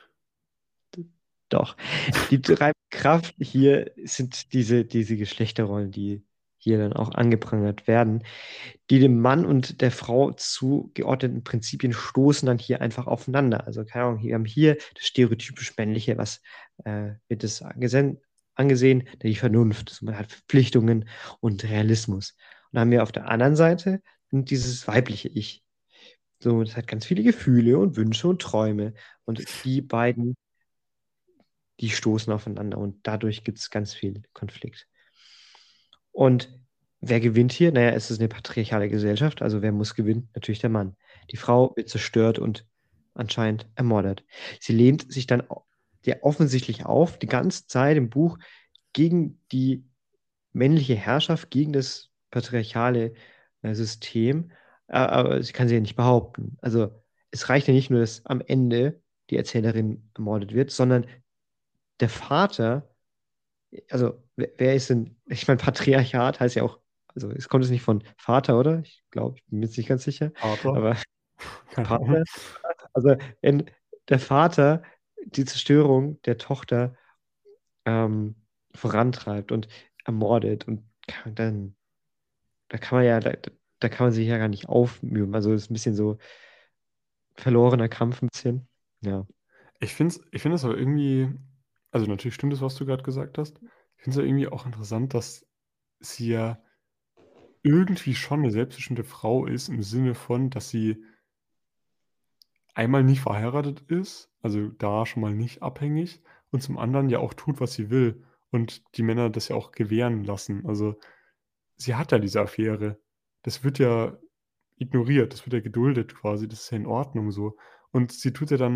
Doch. Die treibende Kraft hier sind diese Geschlechterrollen, die hier dann auch angeprangert werden, die dem Mann und der Frau zugeordneten Prinzipien stoßen dann hier einfach aufeinander. Also, keine Ahnung, wir haben hier das stereotypisch Männliche, was wird es angesehen, die Vernunft. Also man hat Verpflichtungen und Realismus. Und dann haben wir auf der anderen Seite dieses weibliche Ich. So, das hat ganz viele Gefühle und Wünsche und Träume. Und die beiden, die stoßen aufeinander und dadurch gibt es ganz viel Konflikt. Und wer gewinnt hier? Naja, es ist eine patriarchale Gesellschaft, also wer muss gewinnen? Natürlich der Mann. Die Frau wird zerstört und anscheinend ermordet. Sie lehnt sich dann ja offensichtlich auf, die ganze Zeit im Buch, gegen die männliche Herrschaft, gegen das patriarchale System, aber sie kann sie ja nicht behaupten. Also es reicht ja nicht nur, dass am Ende die Erzählerin ermordet wird, sondern der Vater, also wer ist denn, ich meine, Patriarchat heißt ja auch, also es kommt es nicht von Vater, oder? Ich glaube, ich bin mir jetzt nicht ganz sicher, Vater. aber Keine Ahnung. Vater, also wenn der Vater die Zerstörung der Tochter vorantreibt und ermordet und dann, da kann man ja, da kann man sich ja gar nicht aufmühen. Also es ist ein bisschen so verlorener Kampf ein bisschen. Ja. Ich finde es aber irgendwie, also natürlich stimmt es, was du gerade gesagt hast. Ich finde es aber irgendwie auch interessant, dass sie ja irgendwie schon eine selbstbestimmte Frau ist, im Sinne von, dass sie einmal nicht verheiratet ist, also da schon mal nicht abhängig, und zum anderen ja auch tut, was sie will und die Männer das ja auch gewähren lassen. Also sie hat ja diese Affäre. Das wird ja ignoriert, das wird ja geduldet quasi, das ist ja in Ordnung so. Und sie tut ja dann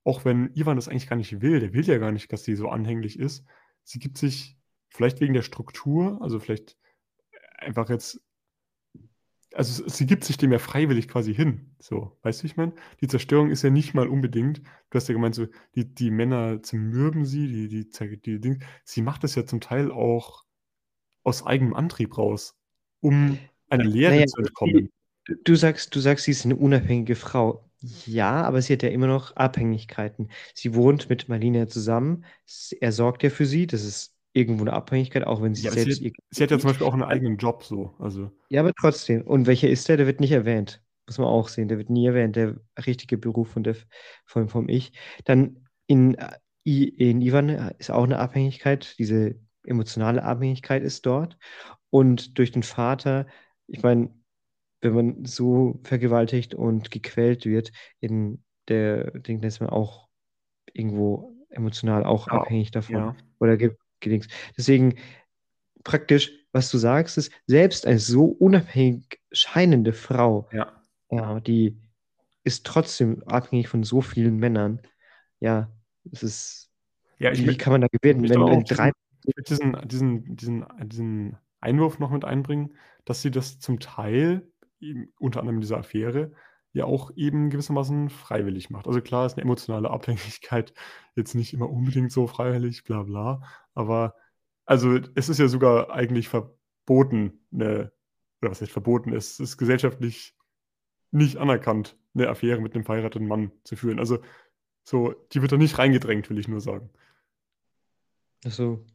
auch wenn Ivan das eigentlich gar nicht will, der will ja gar nicht, dass sie so anhänglich ist. Sie gibt sich vielleicht wegen der Struktur, also vielleicht einfach jetzt, also sie gibt sich dem ja freiwillig quasi hin. So, weißt du, wie ich meine? Die Zerstörung ist ja nicht mal unbedingt, du hast ja gemeint, so, die Männer zermürben sie, die Dinge. Sie macht das ja zum Teil auch aus eigenem Antrieb raus, um einer Lehre Naja, zu entkommen. du sagst, sie ist eine unabhängige Frau. Ja, aber sie hat ja immer noch Abhängigkeiten. Sie wohnt mit Marlina zusammen. Er sorgt ja für sie. Das ist irgendwo eine Abhängigkeit, auch wenn sie Ja, aber selbst ihr sie hat ja zum liebt. Beispiel auch einen eigenen Job so. Also, Ja, aber trotzdem. Und welcher ist der? Der wird nicht erwähnt. Muss man auch sehen. Der wird nie erwähnt, der richtige Beruf vom Ich. Dann in Ivan ist auch eine Abhängigkeit. Diese emotionale Abhängigkeit ist dort. Und durch den Vater, ich meine, wenn man so vergewaltigt und gequält wird, denke ich, ist man auch irgendwo emotional auch aber abhängig davon. ja. Oder gedings. Deswegen praktisch, was du sagst, ist, selbst eine so unabhängig scheinende Frau, Ja. ja, die ist trotzdem abhängig von so vielen Männern. Ja, es ist, Ja, wie kann man da gewinnen, ich dann auch wenn noch drei. diesen Einwurf noch mit einbringen, dass sie das zum Teil, eben unter anderem in dieser Affäre, ja auch eben gewissermaßen freiwillig macht. Also klar ist eine emotionale Abhängigkeit jetzt nicht immer unbedingt so freiwillig, bla bla, aber also es ist ja sogar eigentlich verboten, oder was heißt verboten, es ist gesellschaftlich nicht anerkannt, eine Affäre mit einem verheirateten Mann zu führen. Also so, die wird da nicht reingedrängt, will ich nur sagen. Also,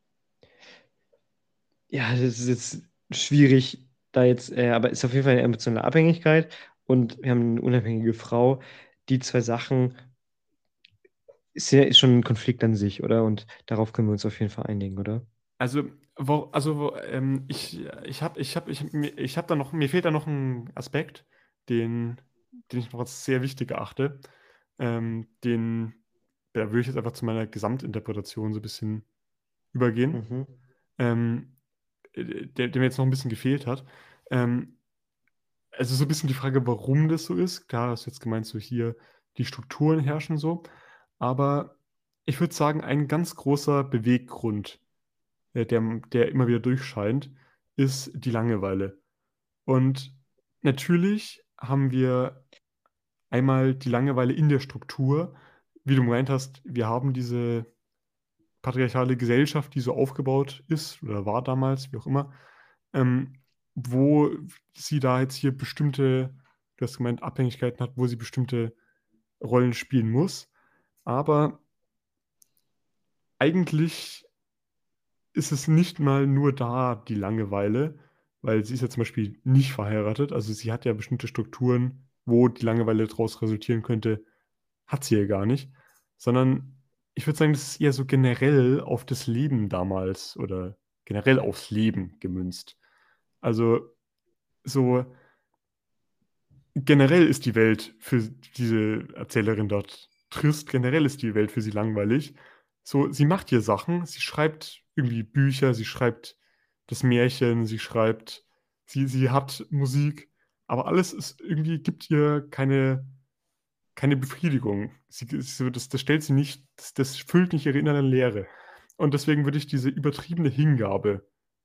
ja, das ist jetzt schwierig, da jetzt, aber es ist auf jeden Fall eine emotionale Abhängigkeit und wir haben eine unabhängige Frau. Die zwei Sachen ist schon ein Konflikt an sich, oder? Und darauf können wir uns auf jeden Fall einigen, oder? ich hab da noch, mir fehlt da noch ein Aspekt, den ich noch als sehr wichtig erachte. Den, da würde ich jetzt einfach zu meiner Gesamtinterpretation so ein bisschen übergehen, Mhm. ähm, der mir jetzt noch ein bisschen gefehlt hat. Ähm, also so ein bisschen die Frage, warum das so ist. Klar, hast du jetzt gemeint, so hier die Strukturen herrschen so. Aber ich würde sagen, ein ganz großer Beweggrund, der immer wieder durchscheint, ist die Langeweile. Und natürlich haben wir einmal die Langeweile in der Struktur. Wie du gemeint hast, wir haben diese patriarchale Gesellschaft, die so aufgebaut ist oder war damals, wie auch immer, ähm, wo sie da jetzt hier bestimmte, du hast gemeint, Abhängigkeiten hat, wo sie bestimmte Rollen spielen muss. Aber eigentlich ist es nicht mal nur da die Langeweile, weil sie ist ja zum Beispiel nicht verheiratet. Also sie hat ja bestimmte Strukturen, wo die Langeweile daraus resultieren könnte, hat sie ja gar nicht. Sondern ich würde sagen, das ist eher so generell auf das Leben damals oder generell aufs Leben gemünzt. Also so generell ist die Welt für diese Erzählerin dort trist, generell ist die Welt für sie langweilig. So, sie macht hier Sachen, sie schreibt irgendwie Bücher, sie schreibt das Märchen, sie hat Musik, aber alles ist irgendwie, gibt ihr keine Befriedigung. Das stellt sie nicht, das füllt nicht ihre innere Leere. Und deswegen würde ich diese übertriebene Hingabe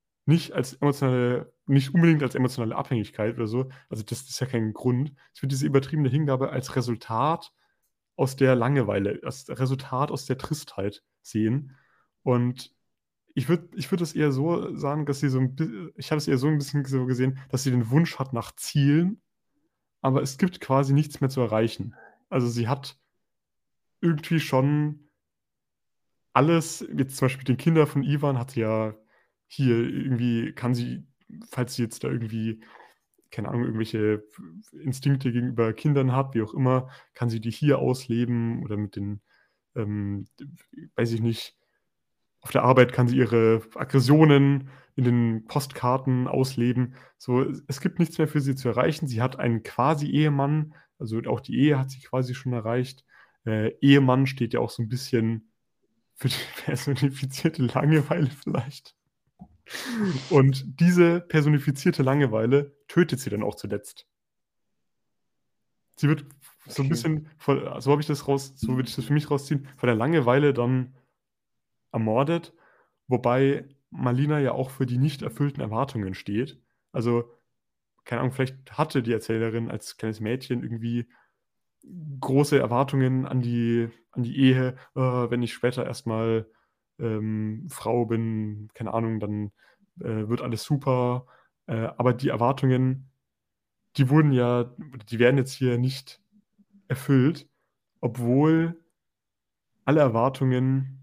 nicht unbedingt als emotionale Abhängigkeit oder so, also das ist ja kein Grund. Ich würde diese übertriebene Hingabe als Resultat aus der Langeweile, als Resultat aus der Tristheit sehen. Und ich würd das eher so sagen, dass ich habe es eher so ein bisschen so gesehen, dass sie den Wunsch hat nach Zielen, aber es gibt quasi nichts mehr zu erreichen. Also sie hat irgendwie schon alles, jetzt zum Beispiel mit den Kindern von Ivan, hat sie ja hier irgendwie, kann sie, falls sie jetzt da irgendwie, keine Ahnung, irgendwelche Instinkte gegenüber Kindern hat, wie auch immer, kann sie die hier ausleben oder mit den, ähm, weiß ich nicht, auf der Arbeit kann sie ihre Aggressionen in den Postkarten ausleben. So, es gibt nichts mehr für sie zu erreichen. Sie hat einen quasi Ehemann, also auch die Ehe hat sie quasi schon erreicht. Ehemann steht ja auch so ein bisschen für die personifizierte Langeweile vielleicht. Und diese personifizierte Langeweile tötet sie dann auch zuletzt. Sie wird so ein Okay. bisschen, so habe ich das raus, so würde ich das für mich rausziehen, von der Langeweile dann ermordet, wobei Malina ja auch für die nicht erfüllten Erwartungen steht. Also, keine Ahnung, vielleicht hatte die Erzählerin als kleines Mädchen irgendwie große Erwartungen an die Ehe. Wenn ich später erstmal Frau bin, keine Ahnung, dann wird alles super. Aber die Erwartungen, die wurden ja, die werden jetzt hier nicht erfüllt, obwohl alle Erwartungen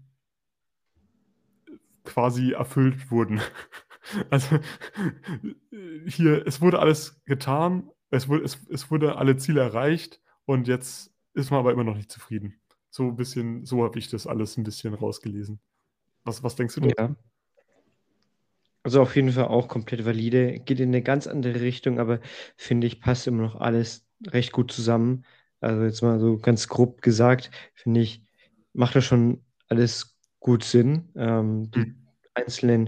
quasi erfüllt wurden. Also hier, es wurde alles getan, es wurde alle Ziele erreicht und jetzt ist man aber immer noch nicht zufrieden. So ein bisschen, so habe ich das alles ein bisschen rausgelesen. Was denkst du dazu? Ja, also auf jeden Fall auch komplett valide. Geht in eine ganz andere Richtung, aber finde ich, passt immer noch alles recht gut zusammen. Also jetzt mal so ganz grob gesagt, finde ich, macht das schon alles gut Sinn. Die Hm. einzelnen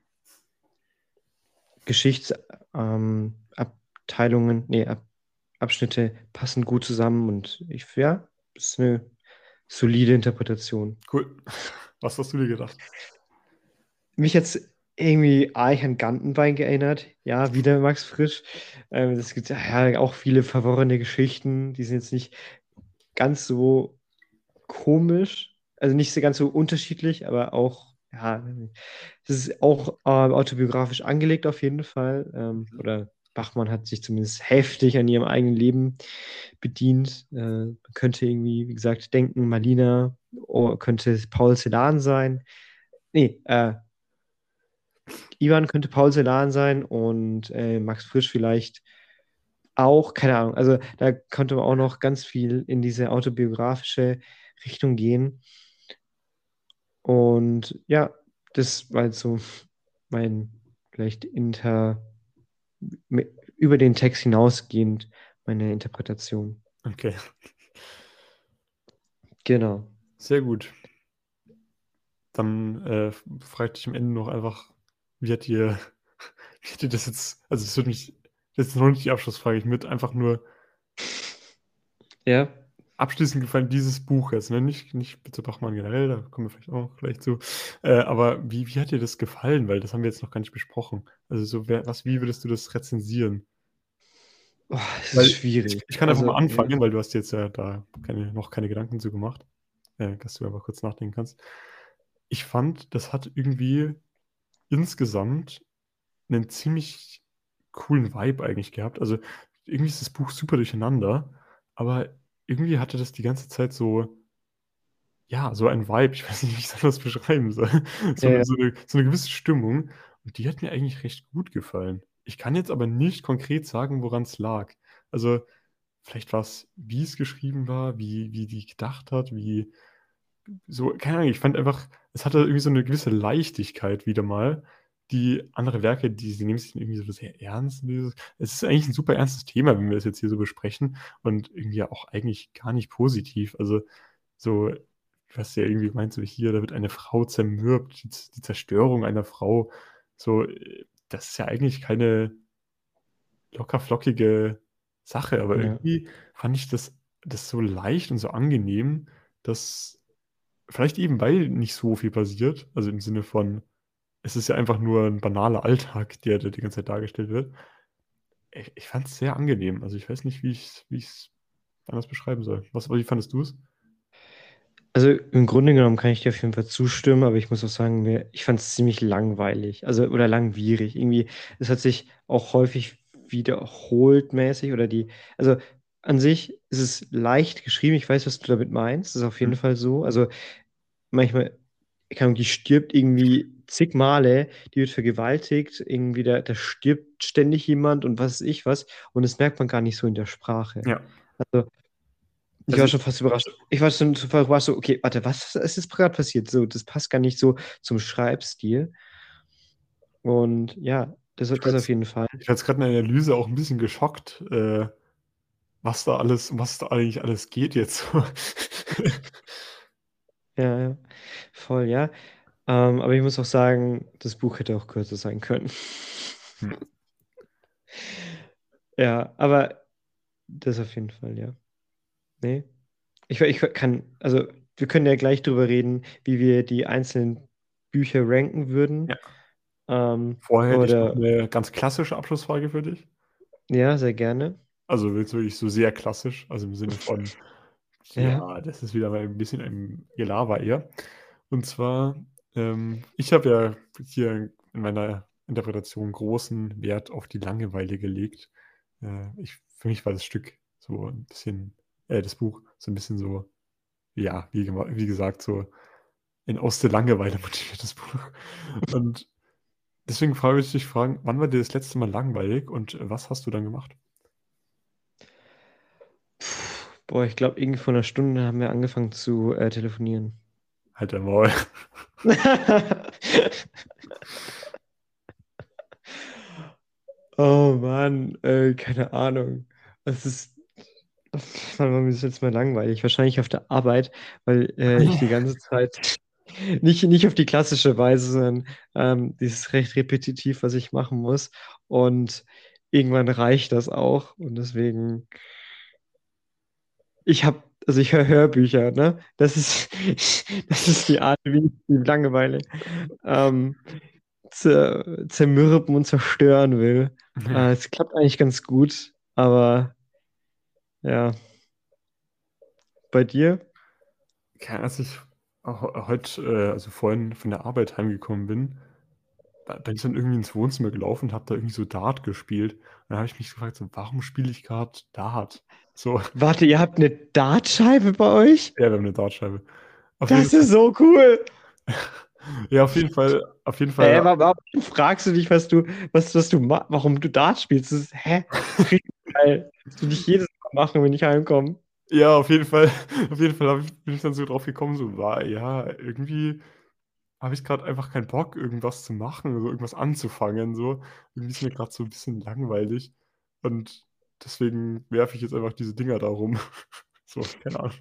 Geschichtsabteilungen, nee, Abschnitte passen gut zusammen und ja, ist eine solide Interpretation. Cool. Was hast du dir gedacht? Mich jetzt irgendwie arg an Gantenbein geerinnert. Ja, wieder Max Frisch. Es gibt ja auch viele verworrene Geschichten. Die sind jetzt nicht ganz so komisch, also nicht so ganz so unterschiedlich, aber auch, ja, es ist auch autobiografisch angelegt auf jeden Fall. Oder Bachmann hat sich zumindest heftig an ihrem eigenen Leben bedient. Man könnte irgendwie, wie gesagt, denken, Malina könnte Paul Celan sein. Nee, Ivan könnte Paul Celan sein und Max Frisch vielleicht auch, keine Ahnung. Also da könnte man auch noch ganz viel in diese autobiografische Richtung gehen. Und ja, das war jetzt so mein vielleicht über den Text hinausgehend meine Interpretation. Okay, Genau. sehr gut. Dann frage ich dich am Ende noch einfach, wie hat dir, wie hat dir das jetzt, also das wird mich, das ist noch nicht die Abschlussfrage, ich mit einfach nur Ja. abschließend gefallen dieses Buch jetzt, ne? Nicht bitte Bachmann generell, da kommen wir vielleicht auch gleich zu. Aber wie hat dir das gefallen? Weil das haben wir jetzt noch gar nicht besprochen. Also so, wie würdest du das rezensieren? Oh, es ist Weil schwierig. ich kann einfach mal Also, ja. anfangen, weil du hast jetzt ja da noch keine Gedanken zu gemacht, dass du einfach kurz nachdenken kannst. Ich fand, das hat irgendwie insgesamt einen ziemlich coolen Vibe eigentlich gehabt. Also irgendwie ist das Buch super durcheinander, aber irgendwie hatte das die ganze Zeit so, ja, so ein Vibe. Ich weiß nicht, wie ich es anders beschreiben soll. Ja, ja. So eine gewisse Stimmung. Und die hat mir eigentlich recht gut gefallen. Ich kann jetzt aber nicht konkret sagen, woran es lag. Also vielleicht war es, wie es geschrieben war, wie die gedacht hat, wie so, keine Ahnung, ich fand einfach, es hatte irgendwie so eine gewisse Leichtigkeit wieder mal. Die andere Werke, sie nehmen sich irgendwie so sehr ernst. Es ist eigentlich ein super ernstes Thema, wenn wir es jetzt hier so besprechen und irgendwie auch eigentlich gar nicht positiv. Also so, du hast ja irgendwie gemeint, so hier, da wird eine Frau zermürbt, die Zerstörung einer Frau. So, das ist ja eigentlich keine lockerflockige Sache, aber Ja. irgendwie fand ich das so leicht und so angenehm, dass vielleicht eben, weil nicht so viel passiert, also im Sinne von, es ist ja einfach nur ein banaler Alltag, der da die ganze Zeit dargestellt wird. Ich fand es sehr angenehm. Also ich weiß nicht, wie ich es anders beschreiben soll. Wie fandest du es? Also im Grunde genommen kann ich dir auf jeden Fall zustimmen, aber ich muss auch sagen, ich fand es ziemlich langweilig, also oder langwierig. Irgendwie, es hat sich auch häufig wiederholt mäßig also an sich ist es leicht geschrieben, ich weiß, was du damit meinst, das ist auf jeden Hm. Fall so. Also manchmal, keine Ahnung, die stirbt irgendwie zig Male, die wird vergewaltigt, irgendwie da stirbt ständig jemand und was weiß ich was, und das merkt man gar nicht so in der Sprache. Ja, Also ich also war schon fast überrascht. Ich war schon so überrascht, so, okay, warte, was ist jetzt gerade passiert? So, das passt gar nicht so zum Schreibstil. Und ja, ich war das auf jetzt, jeden Fall. ich war jetzt gerade in der Analyse auch ein bisschen geschockt, was da eigentlich alles geht jetzt. Ja, ja, voll, ja. Aber ich muss auch sagen, das Buch hätte auch kürzer sein können. Hm. Ja, aber Das auf jeden Fall, ja. Nee. Ich kann, also wir können ja gleich drüber reden, wie wir die einzelnen Bücher ranken würden. Ja. Ähm, Vorher hätte ich noch oder, eine ganz klassische Abschlussfrage für dich. ja, sehr gerne. Also wirklich so sehr klassisch, also im Sinne von, Ja. ja, das ist wieder mal ein bisschen ein Gelaber eher. Und zwar, ich habe ja hier in meiner Interpretation großen Wert auf die Langeweile gelegt. Für mich war das Stück so ein bisschen, das Buch so ein bisschen so, ja, wie gesagt, so ein aus der Langeweile motiviertes Buch. Und deswegen frage ich dich fragen, wann war dir das letzte Mal langweilig und was hast du dann gemacht? Boah, ich glaube, irgendwie vor einer Stunde haben wir angefangen zu telefonieren. Halt dein Maul. Oh Mann, keine Ahnung. Es ist, wann war mir das jetzt mal langweilig? Wahrscheinlich auf der Arbeit, weil ich die ganze Zeit nicht auf die klassische Weise, sondern dieses recht repetitiv, was ich machen muss. Und irgendwann reicht das auch. Und deswegen, also ich höre Hörbücher, ne? Das ist die Art, wie ich die Langeweile ähm, zermürben und zerstören will. Es klappt eigentlich ganz gut, aber ja, bei dir? Als ich heute, also vorhin von der Arbeit heimgekommen bin, bin ich dann irgendwie ins Wohnzimmer gelaufen und habe da irgendwie so Dart gespielt. Und dann habe ich mich gefragt, so, warum spiele ich gerade Dart? So, Warte, ihr habt eine Dartscheibe bei euch? ja, wir haben eine Dartscheibe. Auf jeden Das ist so cool. Ja, auf jeden Fall, Warum fragst du dich, was du warum du Dart spielst? Das ist richtig geil. Das will ich jedes Mal machen, wenn ich heimkomme. ja, auf jeden Fall, auf jeden Fall bin ich dann so drauf gekommen, so, war, ja, irgendwie habe ich gerade einfach keinen Bock, irgendwas zu machen, so irgendwas anzufangen, so. Irgendwie ist mir gerade so ein bisschen langweilig und deswegen werfe ich jetzt einfach diese Dinger da rum. So, keine Ahnung.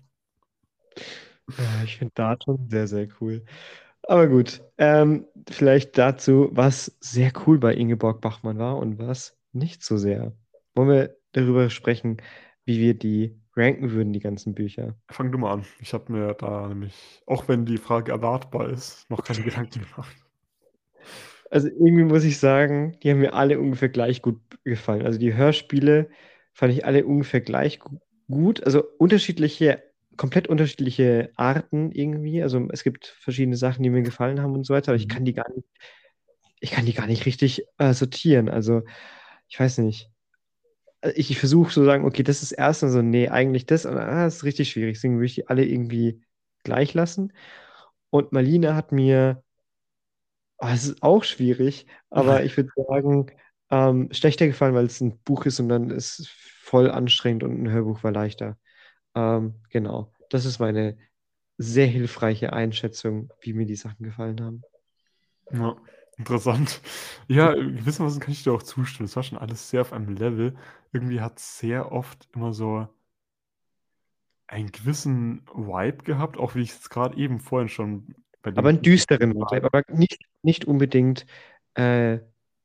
Ja, ich finde Dart schon sehr, sehr cool. Aber gut, vielleicht dazu, was sehr cool bei Ingeborg Bachmann war und was nicht so sehr. Wollen wir darüber sprechen, wie wir die ranken würden, die ganzen Bücher? Fang du mal an. Ich habe mir da nämlich, auch wenn die Frage erwartbar ist, noch keine Gedanken gemacht. Also irgendwie muss ich sagen, die haben mir alle ungefähr gleich gut gefallen. Also die Hörspiele fand ich alle ungefähr gleich gut. Also komplett unterschiedliche Arten irgendwie. Also es gibt verschiedene Sachen, die mir gefallen haben und so weiter, aber Mhm. ich kann die gar nicht richtig sortieren. Also ich weiß nicht. Ich versuche so zu sagen, okay, das ist erst und so, nee, eigentlich das. Und das ist richtig schwierig. Deswegen würde ich die alle irgendwie gleich lassen. Und Marlene hat mir. Es ist auch schwierig, aber ich würde sagen, schlechter gefallen, weil es ein Buch ist und dann ist es voll anstrengend und ein Hörbuch war leichter. Genau, das ist meine sehr hilfreiche Einschätzung, wie mir die Sachen gefallen haben. Ja, interessant. Ja, gewissermaßen kann ich dir auch zustimmen. Es war schon alles sehr auf einem Level. Irgendwie hat es sehr oft immer so einen gewissen Vibe gehabt, auch wie ich es gerade eben vorhin schon bei Aber dem einen Buch düsteren erwähnt Vibe, habe. aber nicht unbedingt äh,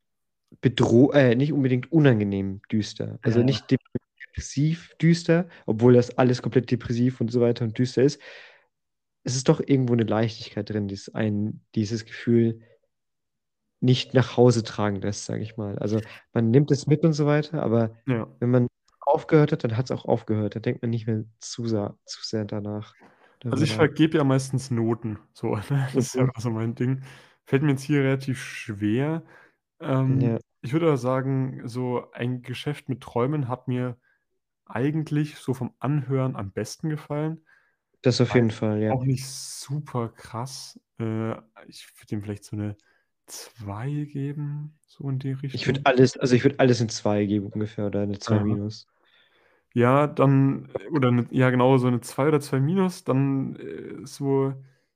nicht unbedingt unangenehm düster. Also Ja, nicht depressiv düster, obwohl das alles komplett depressiv und so weiter und düster ist. Es ist doch irgendwo eine Leichtigkeit drin, dieses Gefühl nicht nach Hause tragen lässt, sage ich mal. Also man nimmt es mit und so weiter, aber ja. wenn man aufgehört hat, dann hat es auch aufgehört. Da denkt man nicht mehr zu sehr Also darüber ich nach. vergebe ja meistens Noten. So, ne? Das ist ja Mhm. immer so mein Ding. Fällt mir jetzt hier relativ schwer. Ja, Ich würde aber sagen, so ein Geschäft mit Träumen hat mir eigentlich so vom Anhören am besten gefallen. das auf War jeden jetzt Fall, ja. auch nicht super krass. Ich würde ihm vielleicht so eine 2 geben, so in die Richtung. Ich würde alles in zwei geben ungefähr oder eine zwei Aha. minus. Ja, dann, oder ja genau, so eine 2 oder 2 minus, dann so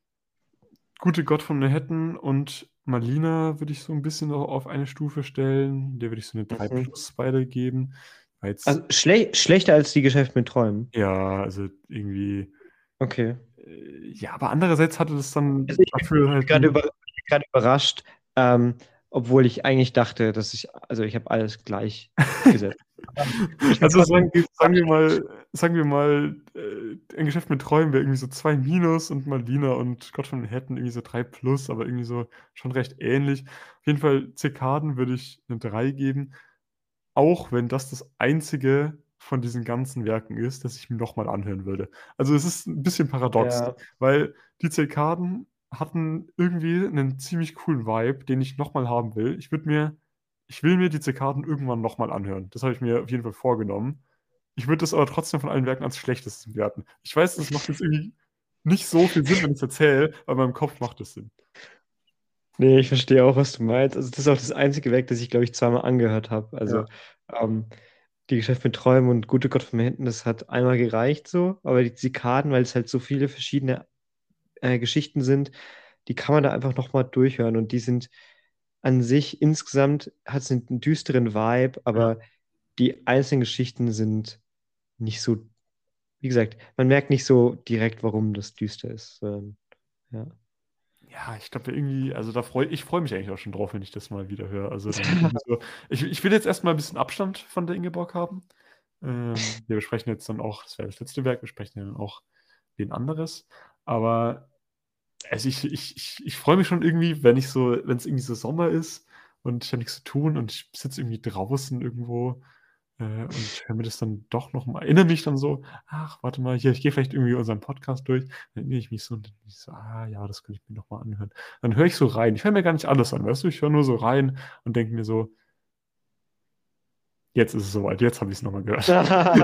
Gute Gott von Manhattan und Malina würde ich so ein bisschen noch auf eine Stufe stellen. Der würde ich so eine 3 Mhm. plus beide geben. War jetzt, Also schlechter als die Geschäfte mit Träumen. ja, also irgendwie, Okay. ja, aber andererseits hatte das Also dann dafür ich bin halt, gerade überrascht, ähm, obwohl ich eigentlich dachte, also ich habe alles gleich gesetzt. Also sagen wir mal, ein Geschäft mit Träumen wäre irgendwie so 2 minus und Malina und Gott von Manhattan irgendwie so 3 plus, aber irgendwie so schon recht ähnlich. Auf jeden Fall Zikaden würde ich eine 3 geben, auch wenn das einzige von diesen ganzen Werken ist, das ich mir nochmal anhören würde. Also es ist ein bisschen paradox, Ja. weil die Zikaden hatten irgendwie einen ziemlich coolen Vibe, den ich nochmal haben will. Ich will mir die Zikaden irgendwann nochmal anhören. Das habe ich mir auf jeden Fall vorgenommen. Ich würde das aber trotzdem von allen Werken als schlechtestes bewerten. Ich weiß, das macht jetzt irgendwie nicht so viel Sinn, wenn ich es erzähle, aber in meinem Kopf macht es Sinn. Nee, ich verstehe auch, was du meinst. Also das ist auch das einzige Werk, das ich, glaube ich, zweimal angehört habe. Ja. Also die Geschäfte mit Träumen und Gute Gott von Händen, das hat einmal gereicht so, aber die Zikaden, weil es halt so viele verschiedene Geschichten sind, die kann man da einfach nochmal durchhören und die sind an sich insgesamt, hat es einen düsteren Vibe, Ja. aber die einzelnen Geschichten sind nicht so, wie gesagt, man merkt nicht so direkt, warum das düster ist. Ja. Ja, ich glaube irgendwie, also ich freue mich eigentlich auch schon drauf, wenn ich das mal wieder höre. Also dann irgendwie so, ich will jetzt erstmal ein bisschen Abstand von der Ingeborg haben. Wir besprechen jetzt dann auch, das wäre das letzte Werk, wir sprechen ja dann auch wen anderes. Aber also ich freue mich schon irgendwie, wenn es irgendwie so Sommer ist und ich habe nichts zu tun und ich sitze irgendwie draußen irgendwo und höre mir das dann doch noch mal, erinnere mich dann so, ach, warte mal, hier, ich gehe vielleicht irgendwie unseren Podcast durch, dann erinnere ich mich so und dann bin ich so, ah ja, das könnte ich mir noch mal anhören. Dann höre ich so rein. Ich höre mir gar nicht alles an, weißt du? Ich höre nur so rein und denke mir so, jetzt ist es soweit, jetzt habe ich es nochmal gehört.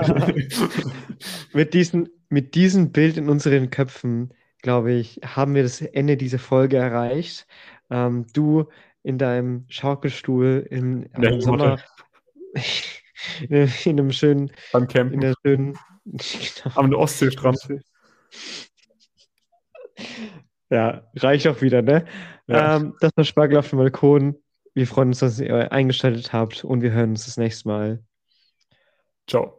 Mit diesem Bild in unseren Köpfen, glaube ich, haben wir das Ende dieser Folge erreicht. Du in deinem Schaukelstuhl In der im Sommer Hängematte, in einem schönen, beim in Campen, der schönen, genau, am Ostseestrand. ja, reicht auch wieder, ne? Ja, Das war Spargel auf dem Balkon. Wir freuen uns, dass ihr eingeschaltet habt und wir hören uns das nächste Mal. ciao.